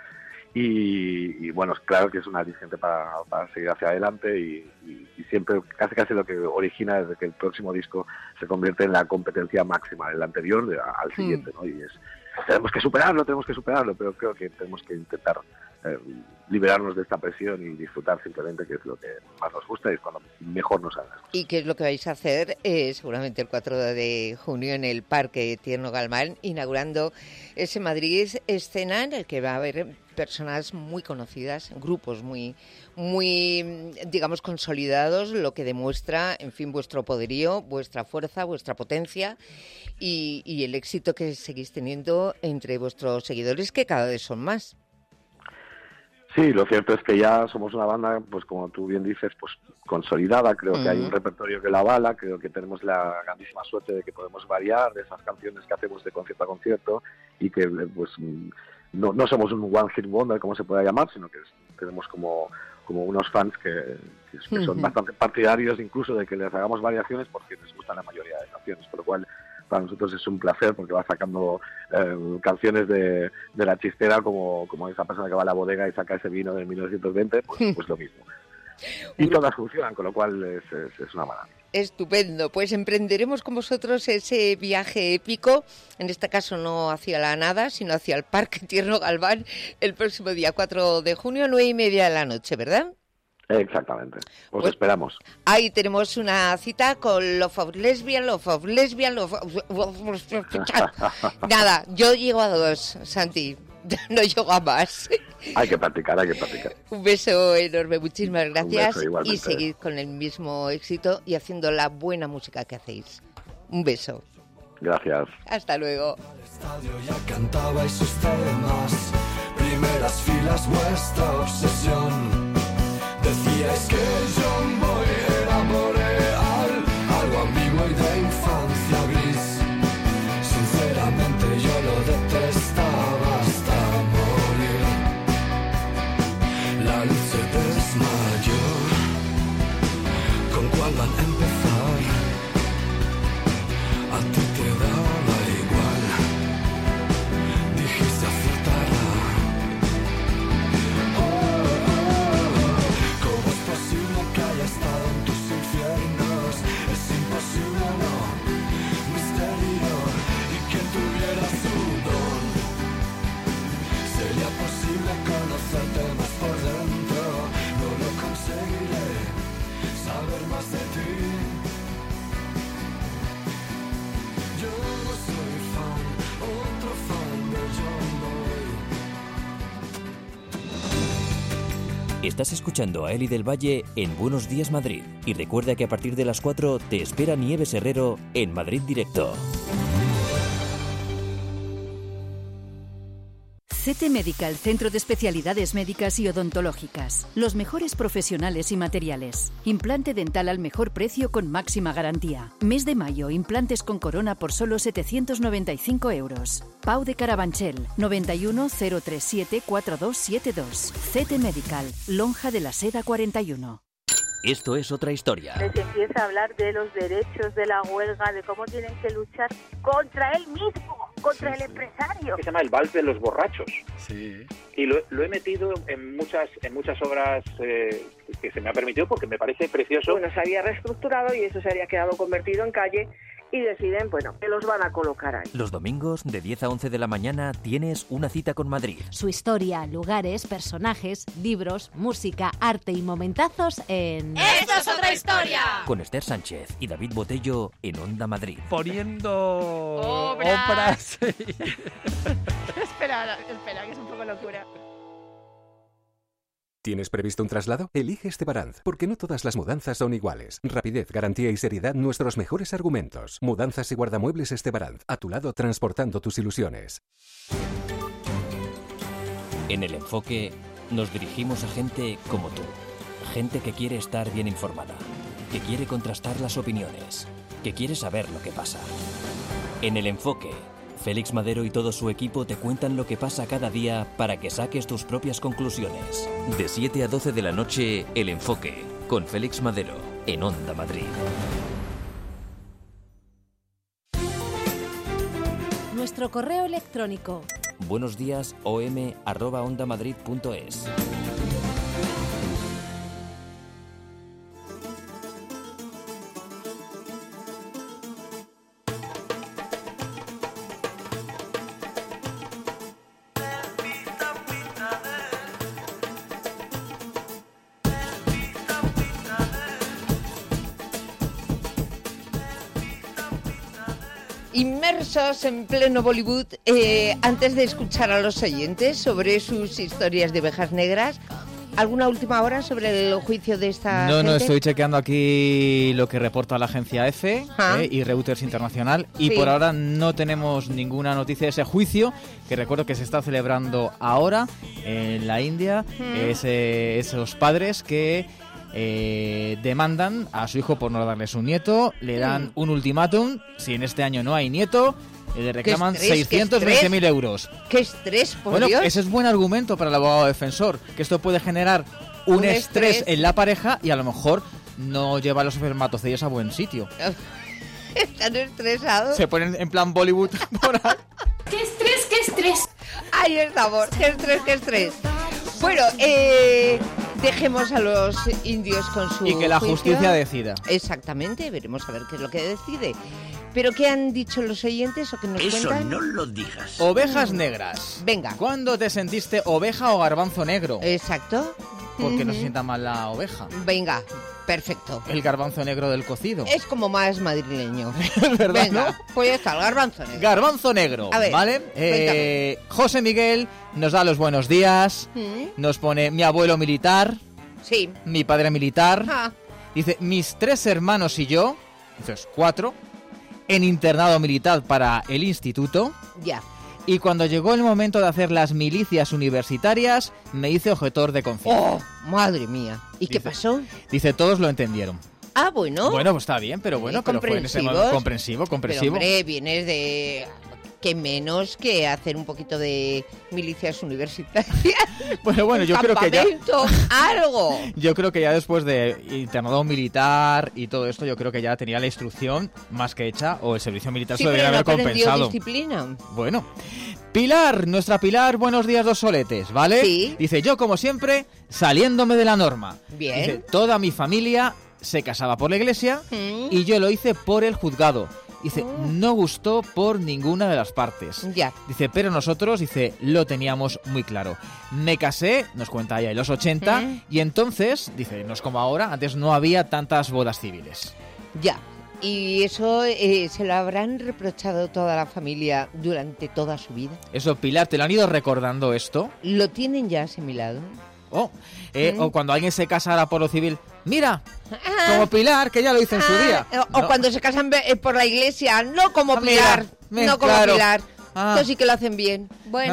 y bueno, claro que es un aliciente para seguir hacia adelante y siempre, casi lo que origina es de que el próximo disco se convierte en la competencia máxima del anterior al siguiente, ¿no? Y tenemos que superarlo, pero creo que tenemos que intentar liberarnos de esta presión y disfrutar simplemente, que es lo que más nos gusta y es cuando mejor nos salen las cosas. ¿Y qué es lo que vais a hacer seguramente el 4 de junio en el Parque Tierno Galván, inaugurando ese Madrid escena en el que va a haber personas muy conocidas, grupos muy, digamos, consolidados, lo que demuestra, en fin, vuestro poderío, vuestra fuerza, vuestra potencia y el éxito que seguís teniendo entre vuestros seguidores, que cada vez son más? Sí, lo cierto es que ya somos una banda, pues como tú bien dices, pues consolidada. Creo que hay un repertorio que la avala, creo que tenemos la grandísima suerte de que podemos variar de esas canciones que hacemos de concierto a concierto y que pues no somos un one hit wonder, como se pueda llamar, sino que tenemos como unos fans que son bastante partidarios incluso de que les hagamos variaciones porque les gustan la mayoría de canciones, por lo cual para nosotros es un placer porque va sacando canciones de la chistera como esa persona que va a la bodega y saca ese vino de 1920, pues lo mismo. Y todas funcionan, con lo cual es una maravilla. Estupendo, pues emprenderemos con vosotros ese viaje épico, en este caso no hacia la nada, sino hacia el Parque Tierno Galván, el próximo día 4 de junio, 9:30 de la noche, ¿verdad? Exactamente, pues esperamos. Ahí tenemos una cita con Love of Lesbian. Nada, yo llego a 2, Santi, no llego a más. Hay que practicar. Un beso enorme, muchísimas gracias. Un beso, y seguid con el mismo éxito y haciendo la buena música que hacéis. Un beso. Gracias. Hasta luego. Al estadio ya cantabais sus temas, primeras filas vuestra obsesión. Decíais que John Boy era boreal, algo ambiguo y de infancia gris. Sinceramente yo lo detestaba hasta morir. La luz se desmayó, ¿con cuál van a empezar? A ti te daba igual, dijiste acertarla. Estás escuchando a Eli del Valle en Buenos Días Madrid. Y recuerda que a partir de las 4 te espera Nieves Herrero en Madrid Directo. CT Medical, Centro de Especialidades Médicas y Odontológicas. Los mejores profesionales y materiales. Implante dental al mejor precio con máxima garantía. Mes de mayo, implantes con corona por solo 795 euros. Pau de Carabanchel, 91 037 4272. CT Medical, Lonja de la Seda 41. Esto es otra historia. Les empieza a hablar de los derechos de la huelga, de cómo tienen que luchar contra él mismo, contra el empresario. Se llama El Vals de los Borrachos. Sí. Y lo he metido en muchas obras que se me ha permitido porque me parece precioso. Bueno, se había reestructurado y eso se había quedado convertido en calle y deciden, que los van a colocar ahí. Los domingos de 10 a 11 de la mañana tienes una cita con Madrid. Su historia, lugares, personajes, libros, música, arte y momentazos en... ¡Esto es otra historia! Con Esther Sánchez y David Botello en Onda Madrid. Poniendo obras. Espera, que es un poco locura. ¿Tienes previsto un traslado? Elige Estebaranz, porque no todas las mudanzas son iguales. Rapidez, garantía y seriedad, nuestros mejores argumentos. Mudanzas y guardamuebles Estebaranz, a tu lado transportando tus ilusiones. En El Enfoque nos dirigimos a gente como tú. Gente que quiere estar bien informada, que quiere contrastar las opiniones, que quiere saber lo que pasa. En El Enfoque, Félix Madero y todo su equipo te cuentan lo que pasa cada día para que saques tus propias conclusiones. De 7 a 12 de la noche, El Enfoque, con Félix Madero, en Onda Madrid. Nuestro correo electrónico. buenosdiasom@ondamadrid.es. Inmersos en pleno Bollywood, antes de escuchar a los oyentes sobre sus historias de ovejas negras, ¿alguna última hora sobre el juicio de esta gente? No, estoy chequeando aquí lo que reporta la agencia EFE y Reuters Internacional y por ahora no tenemos ninguna noticia de ese juicio, que recuerdo que se está celebrando ahora en la India. Esos padres que demandan a su hijo por no darles un nieto, le dan un ultimátum: si en este año no hay nieto, le reclaman 620.000 euros. ¡Qué estrés, por Dios! Ese es buen argumento para el abogado defensor, que esto puede generar un estrés en la pareja y a lo mejor no lleva los espermatozoides a buen sitio. Están estresados. Se ponen en plan Bollywood por ahí. ¡Qué estrés, qué estrés! Ahí estamos, qué estrés, qué estrés. Bueno, dejemos a los indios con su y que la juicio. Justicia decida. Exactamente, veremos a ver qué es lo que decide. ¿Pero qué han dicho los oyentes o qué nos Eso cuentan? no lo digas. Ovejas negras. Venga. ¿Cuándo te sentiste oveja o garbanzo negro? Exacto. Porque no se sienta mal la oveja. Venga, perfecto. El garbanzo negro del cocido. Es como más madrileño. ¿Verdad? Venga, pues ya está, el garbanzo negro. Garbanzo negro, a ver, ¿vale? José Miguel nos da los buenos días. Nos pone: mi abuelo militar. Sí. Mi padre militar. Dice: mis 3 hermanos y yo, entonces 4, en internado militar para el instituto. Ya. Y cuando llegó el momento de hacer las milicias universitarias, me hice objetor de conciencia. ¡Oh, madre mía! ¿Y qué pasó? Dice: todos lo entendieron. Ah, bueno. Bueno, pues está bien, pero bueno, pero fue en ese momento comprensivo. Pero, hombre, vienes de... que menos que hacer un poquito de milicias universitarias. Bueno, yo creo que ya... algo. Yo creo que ya después de internado militar y todo esto, yo creo que ya tenía la instrucción más que hecha, o el servicio militar se lo debería haber compensado. Disciplina. Bueno. Pilar, nuestra Pilar, buenos días, 2 soletes, ¿vale? Sí. Dice: yo, como siempre, saliéndome de la norma. Bien. Dice: toda mi familia se casaba por la iglesia y yo lo hice por el juzgado. Dice: no gustó por ninguna de las partes. Ya. Dice: pero nosotros, dice, lo teníamos muy claro. Me casé, nos cuenta ella, en los 80, y entonces, dice, no es como ahora, antes no había tantas bodas civiles. Ya. ¿Y eso se lo habrán reprochado toda la familia durante toda su vida? Eso, Pilar, ¿te lo han ido recordando esto? ¿Lo tienen ya asimilado? O cuando alguien se casara por lo civil, mira, como Pilar, que ya lo hizo en su día. O cuando se casan por la iglesia, no como Pilar, mira, no como claro. Pilar. Esto sí que lo hacen bien. Bueno,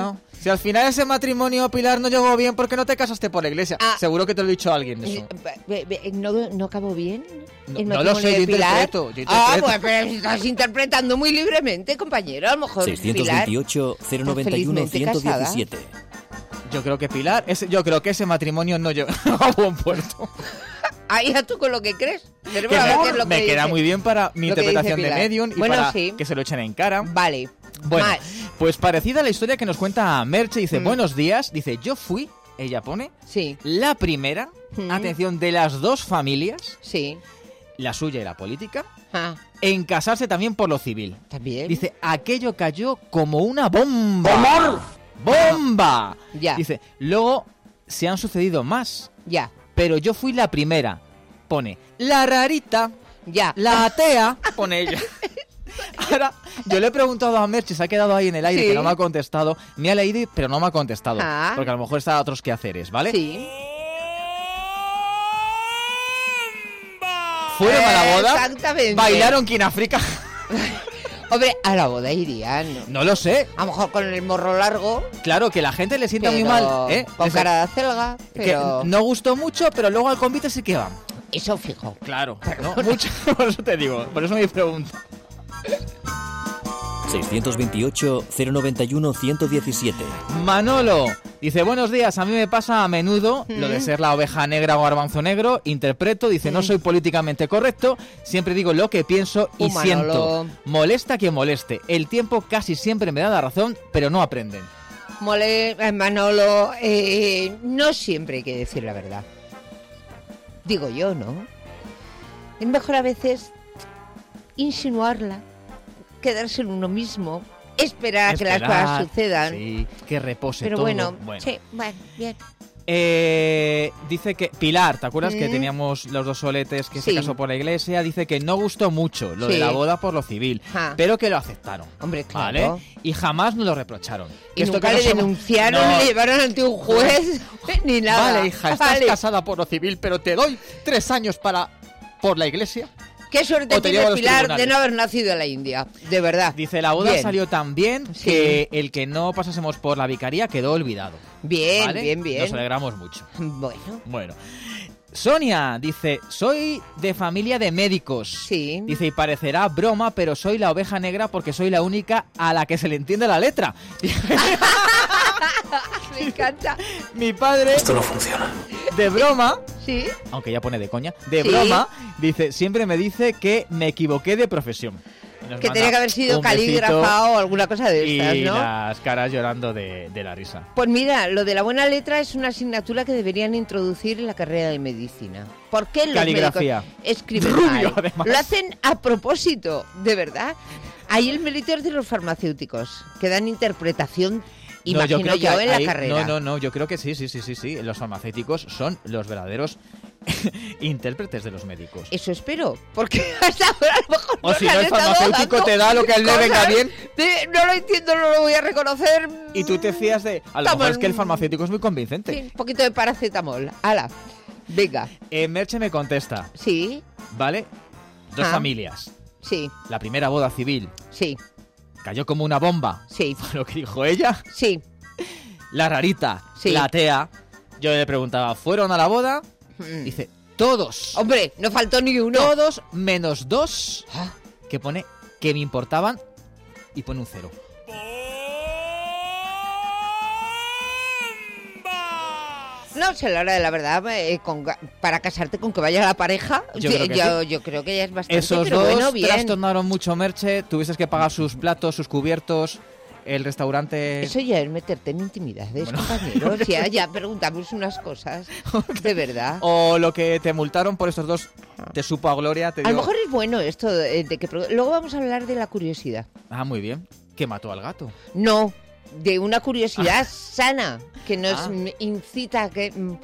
Si al final ese matrimonio, Pilar, no llegó bien, ¿por qué no te casaste por la iglesia? Seguro que te lo ha dicho alguien eso. ¿No acabó bien? No lo sé, yo interpreto. Pues pero estás interpretando muy libremente, compañero. A lo mejor 628 091 117. Yo creo que Pilar, yo creo que ese matrimonio no llegó a buen puerto. Ahí a tú con lo que crees. Pero me queda muy bien para mi interpretación de Medium y para que se lo echen en cara. Vale. Bueno, pues parecida a la historia que nos cuenta Merche. Dice, buenos días. Dice, yo fui, ella pone, la primera, atención, de las dos familias, la suya y la política, en casarse también por lo civil. También. Dice, aquello cayó como una bomba. ¡Amor! ¡Bomba! Ya. Dice, luego se han sucedido más. Ya. Pero yo fui la primera. Pone, la rarita, la atea, pone ella. Ahora, yo le he preguntado a Merche, se ha quedado ahí en el aire, que no me ha contestado. Me ha leído, pero no me ha contestado. Porque a lo mejor está a otros quehaceres, ¿vale? Sí. Fueron a la boda, exactamente. bailaron King África. Hombre, a la boda irían. No lo sé. A lo mejor con el morro largo. Claro, que la gente le sienta muy mal, ¿eh? Con cara de acelga, pero... Que no gustó mucho, pero luego al convite sí que van. Eso fijo. Claro, no, mucho, por eso te digo, por eso mi pregunta. 628 091 117. Manolo dice, buenos días, a mí me pasa a menudo lo de ser la oveja negra o garbanzo negro. Interpreto, dice, no soy políticamente correcto, siempre digo lo que pienso y siento. Molesta quien moleste, el tiempo casi siempre me da la razón, pero no aprenden. Manolo, no siempre hay que decir la verdad. Digo yo, ¿no? Es mejor a veces insinuarla, quedarse en uno mismo, esperar a que las cosas sucedan. Sí, que repose pero todo. Bueno, sí, bueno, bien. Dice que Pilar, ¿te acuerdas que teníamos los dos soletes que se casó por la iglesia? Dice que no gustó mucho lo de la boda por lo civil, pero que lo aceptaron. Hombre, claro. ¿Vale? Y jamás nos lo reprocharon. Y nunca le denunciaron, le llevaron ante un juez, ni nada. Vale, hija, estás casada por lo civil, pero te doy 3 años por la iglesia. Qué suerte tiene Pilar de no haber nacido en la India, de verdad. Dice, la boda salió tan bien que el que no pasásemos por la vicaría quedó olvidado. Bien, ¿vale? bien. Nos alegramos mucho. Bueno. Sonia dice, soy de familia de médicos. Sí. Dice, y parecerá broma, pero soy la oveja negra porque soy la única a la que se le entiende la letra. Me encanta. Mi padre... Esto no funciona. De broma... Sí. Aunque ya pone de coña. De broma, dice, siempre me dice que me equivoqué de profesión. Que tenía que haber sido calígrafa o alguna cosa de estas, ¿no? Y las caras llorando de la risa. Pues mira, lo de la buena letra es una asignatura que deberían introducir en la carrera de medicina. ¿Por qué los médicos escriben mal? Además. Lo hacen a propósito, de verdad. Ahí el mérito es de los farmacéuticos, que dan interpretación, imagino yo en la carrera. No, yo creo que sí. Los farmacéuticos son los verdaderos intérpretes de los médicos. Eso espero, porque hasta ahora a lo mejor o si no, el farmacéutico te da lo que a él le venga bien. No lo entiendo, no lo voy a reconocer. Y tú te fías de... A lo mejor es que el farmacéutico es muy convincente. Sí, un poquito de paracetamol. ¡Hala! Venga. Merche me contesta. Sí. ¿Vale? 2 familias. Sí. La primera boda civil. Sí. Cayó como una bomba. Sí. Fue lo que dijo ella. Sí. La rarita. Sí. La atea. Yo le preguntaba, ¿fueron a la boda? Dice, todos. Hombre, no faltó ni uno. Todos menos 2 que pone que me importaban y pone un 0. No sé, la hora de la verdad, para casarte con que vaya la pareja, yo creo que ya es bastante. Esos pero dos bueno, bien. trastornaron mucho, Merche. Tuviste que pagar sus platos, sus cubiertos, el restaurante... Eso ya es meterte en intimidades, compañeros. Ya preguntamos unas cosas, de verdad. O lo que te multaron por estos dos, te supo a gloria. A lo mejor es bueno esto de que... Luego vamos a hablar de la curiosidad. Ah, muy bien. ¿Que mató al gato? No, de una curiosidad sana, que nos incita a crecer,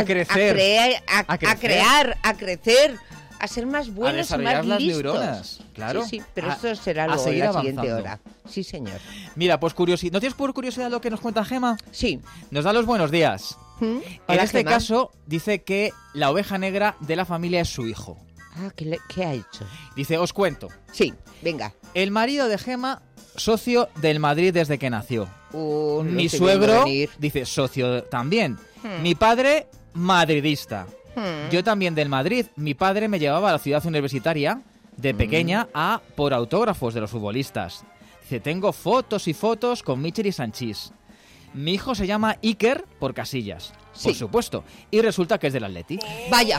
a crecer, a ser más buenos y más las listos. Neuronas, claro. Sí, pero esto será luego en la siguiente hora. Sí, señor. Mira, pues curiosidad. ¿No tienes por curiosidad lo que nos cuenta Gema? Sí. Nos da los buenos días. Hola, en este Gema. caso, dice que la oveja negra de la familia es su hijo. Ah, ¿qué ha hecho? Dice, os cuento. Sí, venga. El marido de Gema, socio del Madrid desde que nació. Mi suegro, dice, socio también. Mi padre, madridista. Yo también del Madrid. Mi padre me llevaba a la ciudad universitaria de pequeña a por autógrafos de los futbolistas. Dice, tengo fotos y fotos con Michel y Sanchís. Mi hijo se llama Iker por Casillas, por supuesto. Y resulta que es del Atleti. Vaya.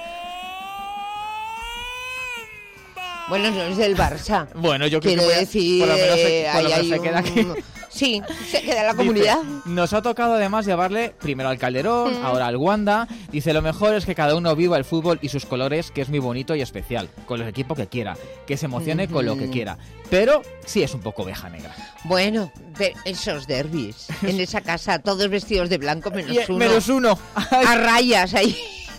Bueno, no es del Barça. Bueno, yo creo Quiero que decir, por lo menos se queda aquí. Sí, se queda en la comunidad. Dice, nos ha tocado además llevarle primero al Calderón, ahora al Wanda. Dice, lo mejor es que cada uno viva el fútbol y sus colores, que es muy bonito y especial, con el equipo que quiera, que se emocione con lo que quiera. Pero sí es un poco oveja negra. Bueno, esos derbis, en esa casa, todos vestidos de blanco menos uno. Menos uno. A rayas ahí.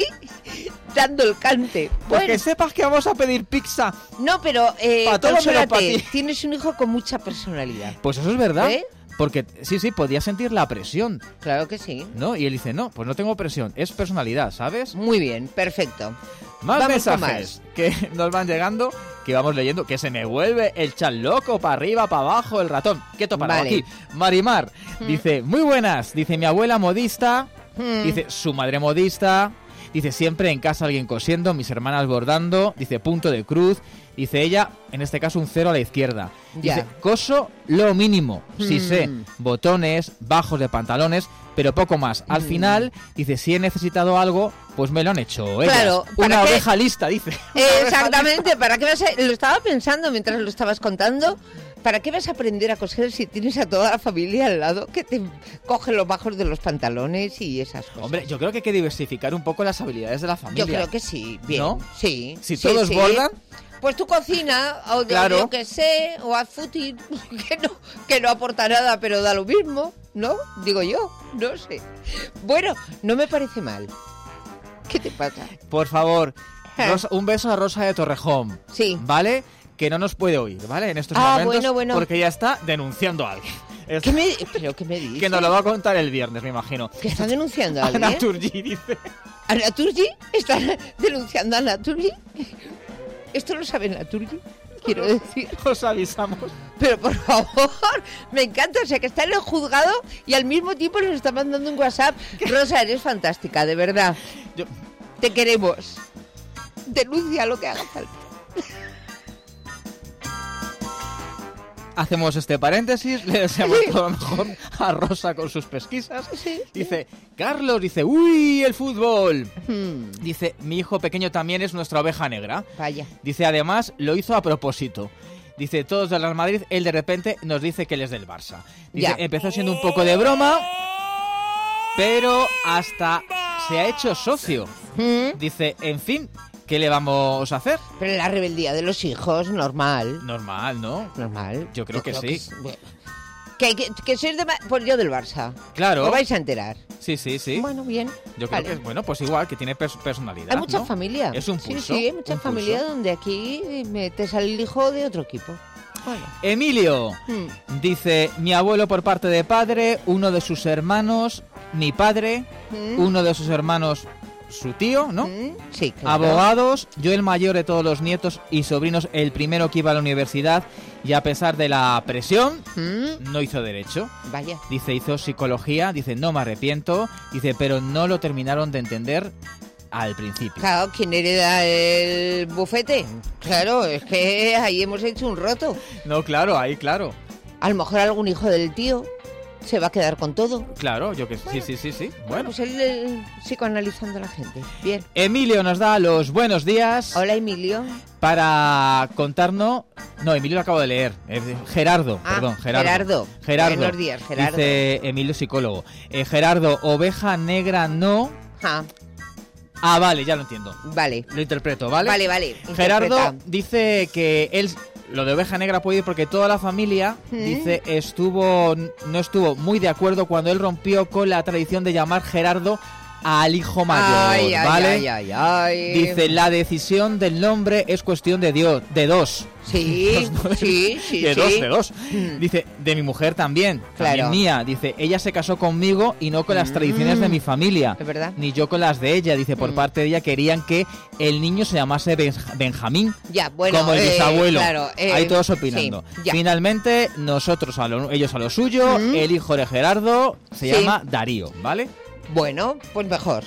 Dando el cante. Porque bueno, sepas que vamos a pedir pizza. No, pero para todos menos para ti. Tienes un hijo con mucha personalidad. Pues eso es verdad. Porque sí, podía sentir la presión. Claro que sí. ¿No? Y él dice, no, pues no tengo presión, es personalidad, ¿sabes? Muy bien, perfecto. Más mensajes que nos van llegando, que vamos leyendo, que se me vuelve el chat loco, para arriba, para abajo, el ratón. Quieto para aquí. Marimar dice, muy buenas, dice mi abuela modista, dice su madre modista. Dice, siempre en casa alguien cosiendo, mis hermanas bordando. Dice, punto de cruz. Dice ella, en este caso un 0 a la izquierda. Dice, coso lo mínimo. Sí sé, botones, bajos de pantalones, pero poco más. Al final, dice, si he necesitado algo, pues me lo han hecho ellas. Claro, una oveja lista, dice. Exactamente, ¿para qué vas a...? Lo estaba pensando mientras lo estabas contando. ¿Para qué vas a aprender a coser si tienes a toda la familia al lado que te coge los bajos de los pantalones y esas cosas? Hombre, yo creo que hay que diversificar un poco las habilidades de la familia. Yo creo que sí, bien. ¿No? Sí. Si todos bordan... Pues tú cocina, o claro. Yo que sé, o haz footing, que no aporta nada, pero da lo mismo, ¿no? Digo yo, no sé. Bueno, no me parece mal. ¿Qué te pasa? Por favor, un beso a Rosa de Torrejón. Sí. ¿Vale? Que no nos puede oír, ¿vale? En estos momentos, bueno. porque ya está denunciando a alguien. ¿Pero qué me dices? Que nos lo va a contar el viernes, me imagino. ¿Que está denunciando a alguien? A Naturgy, dice. ¿A Naturgy? ¿Está denunciando a Naturgy? ¿Esto lo sabe Naturgy? Quiero decir. Os avisamos. Pero por favor, me encanta. O sea, que está en el juzgado y al mismo tiempo nos está mandando un WhatsApp. Rosa, eres fantástica, de verdad. Te queremos. Denuncia lo que haga falta. Hacemos este paréntesis, le deseamos todo lo mejor a Rosa con sus pesquisas. Dice, Carlos, dice, ¡uy, el fútbol! Dice, mi hijo pequeño también es nuestra oveja negra. Vaya. Dice, además, lo hizo a propósito. Dice, todos del Real Madrid, él de repente nos dice que él es del Barça. Dice, empezó siendo un poco de broma, pero hasta se ha hecho socio. Dice, en fin... ¿Qué le vamos a hacer? Pero la rebeldía de los hijos, normal. Normal, ¿no? Normal. Yo creo que sí. Que sois de... Pues yo del Barça. Claro. Os vais a enterar. Sí. Bueno, bien. Yo creo que, bueno, pues igual, que tiene personalidad. Hay mucha ¿no? familia. Es un pulso. Sí, hay mucha familia donde aquí te sale el hijo de otro equipo. Bueno. Emilio dice, mi abuelo por parte de padre, uno de sus hermanos, mi padre, uno de sus hermanos... su tío, ¿no? Sí, claro. Abogados, yo el mayor de todos los nietos y sobrinos, el primero que iba a la universidad y a pesar de la presión, no hizo derecho. Vaya. Dice, hizo psicología, dice, no me arrepiento, dice, pero no lo terminaron de entender al principio. Claro, ¿quién hereda el bufete? Claro, es que ahí hemos hecho un roto. No, claro, ahí, claro. A lo mejor algún hijo del tío se va a quedar con todo. Claro, yo que sí. Bueno, pues él psicoanalizando a la gente. Bien. Emilio nos da los buenos días. Hola, Emilio. Para contarnos... No, Emilio lo acabo de leer. Gerardo. Gerardo. Buenos días, Gerardo. Dice Emilio, psicólogo. Gerardo, oveja negra no... vale, ya lo entiendo. Vale. Lo interpreto, ¿vale? Vale. Gerardo dice que él... Lo de oveja negra puede ir porque toda la familia, dice, no estuvo muy de acuerdo cuando él rompió con la tradición de llamar Gerardo al hijo mayor, ¿vale? Ay. Dice, la decisión del nombre es cuestión de Dios, de dos. Sí, sí. De dos. Dice, de mi mujer también mía. Dice, ella se casó conmigo y no con las tradiciones de mi familia. ¿Es verdad? Ni yo con las de ella. Dice, por parte de ella querían que el niño se llamase Benjamín. Ya, bueno, como el bisabuelo. Claro, ahí todos opinando. Sí, finalmente, nosotros ellos a lo suyo, el hijo de Gerardo se llama Darío, ¿vale? Bueno, pues mejor.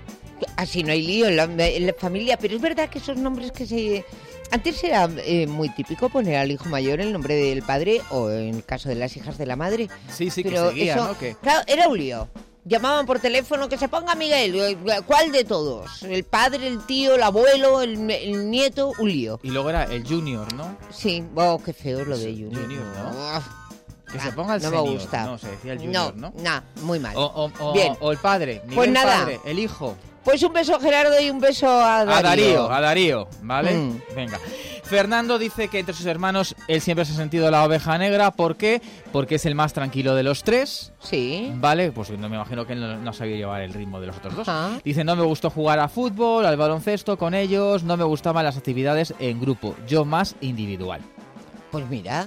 Así no hay lío en la familia, pero es verdad que esos nombres que se... Antes era muy típico poner al hijo mayor el nombre del padre o en el caso de las hijas de la madre. Sí, pero que seguía, eso, ¿no? Que... Claro, era un lío. Llamaban por teléfono que se ponga Miguel. ¿Cuál de todos? ¿El padre, el tío, el abuelo, el nieto? Un lío. Y luego era el junior, ¿no? Sí, qué feo lo de junior. ¿no? Que se ponga el no senior. Me gusta. No, se decía el junior, ¿no? No, muy mal. Bien. O el padre, Miguel, pues nada. Padre, el hijo. Pues un beso a Gerardo y un beso a Darío. A Darío, ¿vale? Venga. Fernando dice que entre sus hermanos él siempre se ha sentido la oveja negra. ¿Por qué? Porque es el más tranquilo de los tres. Sí. ¿Vale? Pues no me imagino que él no sabía llevar el ritmo de los otros dos. Dice, no me gustó jugar a fútbol, al baloncesto con ellos, no me gustaban las actividades en grupo, yo más individual. Pues mira,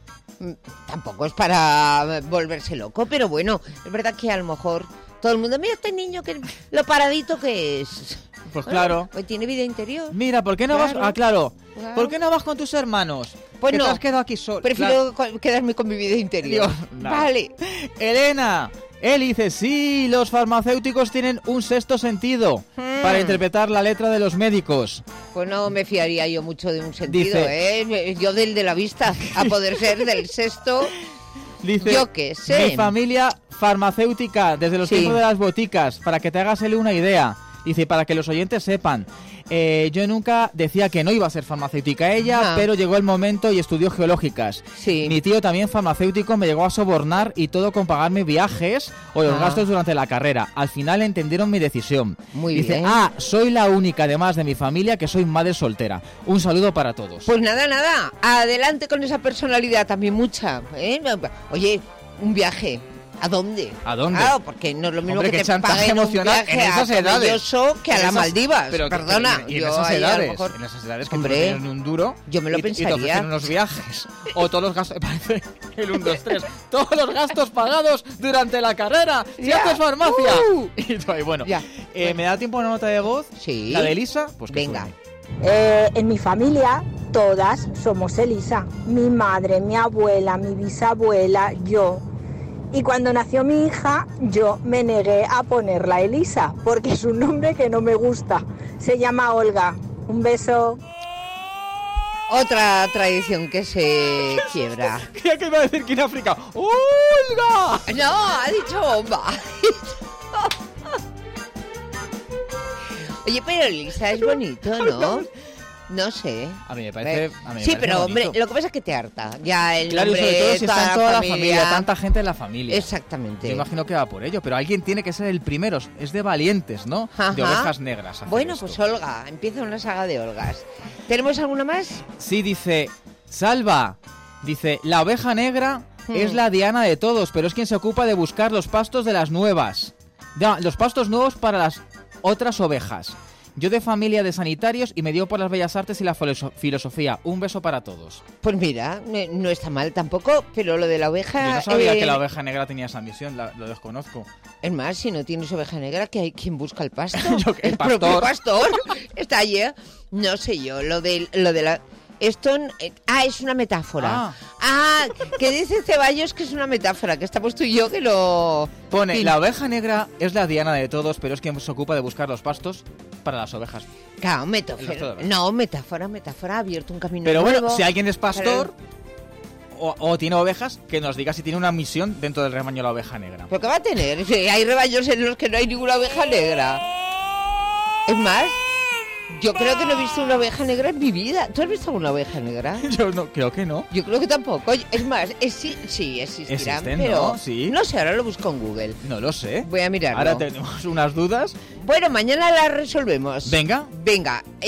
tampoco es para volverse loco, pero bueno, es verdad que a lo mejor todo el mundo, mira este niño, que lo paradito que es. Pues claro. Pues tiene vida interior. Mira, ¿por qué no vas? Ah, claro. ¿Por qué no vas con tus hermanos? Pues que no. Te has quedado aquí solo. Prefiero quedarme con mi vida interior. Vale. Elena, él dice, sí, los farmacéuticos tienen un sexto sentido para interpretar la letra de los médicos. Pues no me fiaría yo mucho de un sentido, dice, Yo del de la vista, a poder ser del sexto. Dice, yo qué sé. Mi familia farmacéutica, desde los tiempos de las boticas, para que te hagas una idea. Dice, para que los oyentes sepan, yo nunca decía que no iba a ser farmacéutica ella, pero llegó el momento y estudió geológicas. Sí. Mi tío también farmacéutico me llegó a sobornar y todo con pagarme viajes o los gastos durante la carrera. Al final entendieron mi decisión. Muy Dice, bien. soy la única además de mi familia que soy madre soltera. Un saludo para todos. Pues nada, adelante con esa personalidad también mucha. Oye, un viaje. ¿A dónde? ¿A dónde? Claro, porque no es lo mismo Hombre, que te chantaje paguen emocional un viaje en esas edades. Que a las Maldivas. Pero perdona. Y en yo esas ahí edades, a lo mejor... en esas edades que Hombre, tú no tienes ni un duro. Yo me lo pensaría. Y te ofrecen unos viajes. O todos los gastos. Parece el 1, 2, 3. Todos los gastos pagados durante la carrera. Si haces farmacia. Y tú ahí, bueno. ¿Me da tiempo una nota de voz? Sí. La de Elisa. Pues que venga. En mi familia todas somos Elisa. Mi madre, mi abuela, mi bisabuela, yo. Y cuando nació mi hija, yo me negué a ponerla Elisa, porque es un nombre que no me gusta. Se llama Olga. Un beso. Otra tradición que se quiebra. Creía que iba a decir que en África. ¡Olga! No, ha dicho bomba. Oye, pero Elisa es bonito, ¿no? No sé. A mí me parece. Sí, pero hombre, lo que pasa es que te harta. Ya el claro, nombre, y sobre todo si está toda la familia, familia, tanta gente en la familia. Exactamente. Yo imagino que va por ello, pero alguien tiene que ser el primero. Es de valientes, ¿no? Ajá. De ovejas negras. Bueno, esto. pues Olga. Empieza una saga de Olgas. ¿Tenemos alguna más? Sí, dice. Salva. Dice, la oveja negra es la diana de todos, pero es quien se ocupa de buscar los pastos de las nuevas. Los pastos nuevos para las otras ovejas. Yo de familia de sanitarios y me dio por las bellas artes y la filosofía. Un beso para todos. Pues mira, no está mal tampoco, pero lo de la oveja... Yo no sabía que la oveja negra tenía esa misión, lo desconozco. Es más, si no tienes oveja negra, que hay quien busca el pasto. el propio pastor está allí. No sé yo, lo de la... Esto es una metáfora. Que dice Ceballos que es una metáfora, que estamos tú y yo que lo... Pone, la oveja negra es la diana de todos, pero es quien se ocupa de buscar los pastos para las ovejas. Claro, metáfora. No, metáfora, ha abierto un camino pero nuevo. Bueno, si alguien es pastor o tiene ovejas, que nos diga si tiene una misión dentro del rebaño la oveja negra. ¿Pero qué va a tener? Si hay rebaños en los que no hay ninguna oveja negra. Es más... Yo creo que no he visto una oveja negra en mi vida. ¿Tú has visto una oveja negra? Yo no, creo que no. Yo creo que tampoco. Es más, sí existirán, pero... ¿no? ¿Sí? No sé, ahora lo busco en Google. No lo sé. Voy a mirarlo. Ahora tenemos unas dudas. Bueno, mañana las resolvemos. Venga.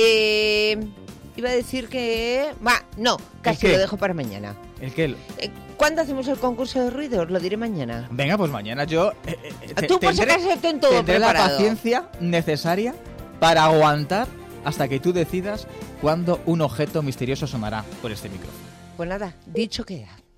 Iba a decir que... no, casi lo dejo para mañana. ¿El qué? ¿Cuándo hacemos el concurso de ruidos? Lo diré mañana. Venga, pues mañana yo Tú por si acaso ten todo tendré la preparado. paciencia necesaria para aguantar hasta que tú decidas cuándo un objeto misterioso sonará por este micrófono. Pues nada, dicho queda.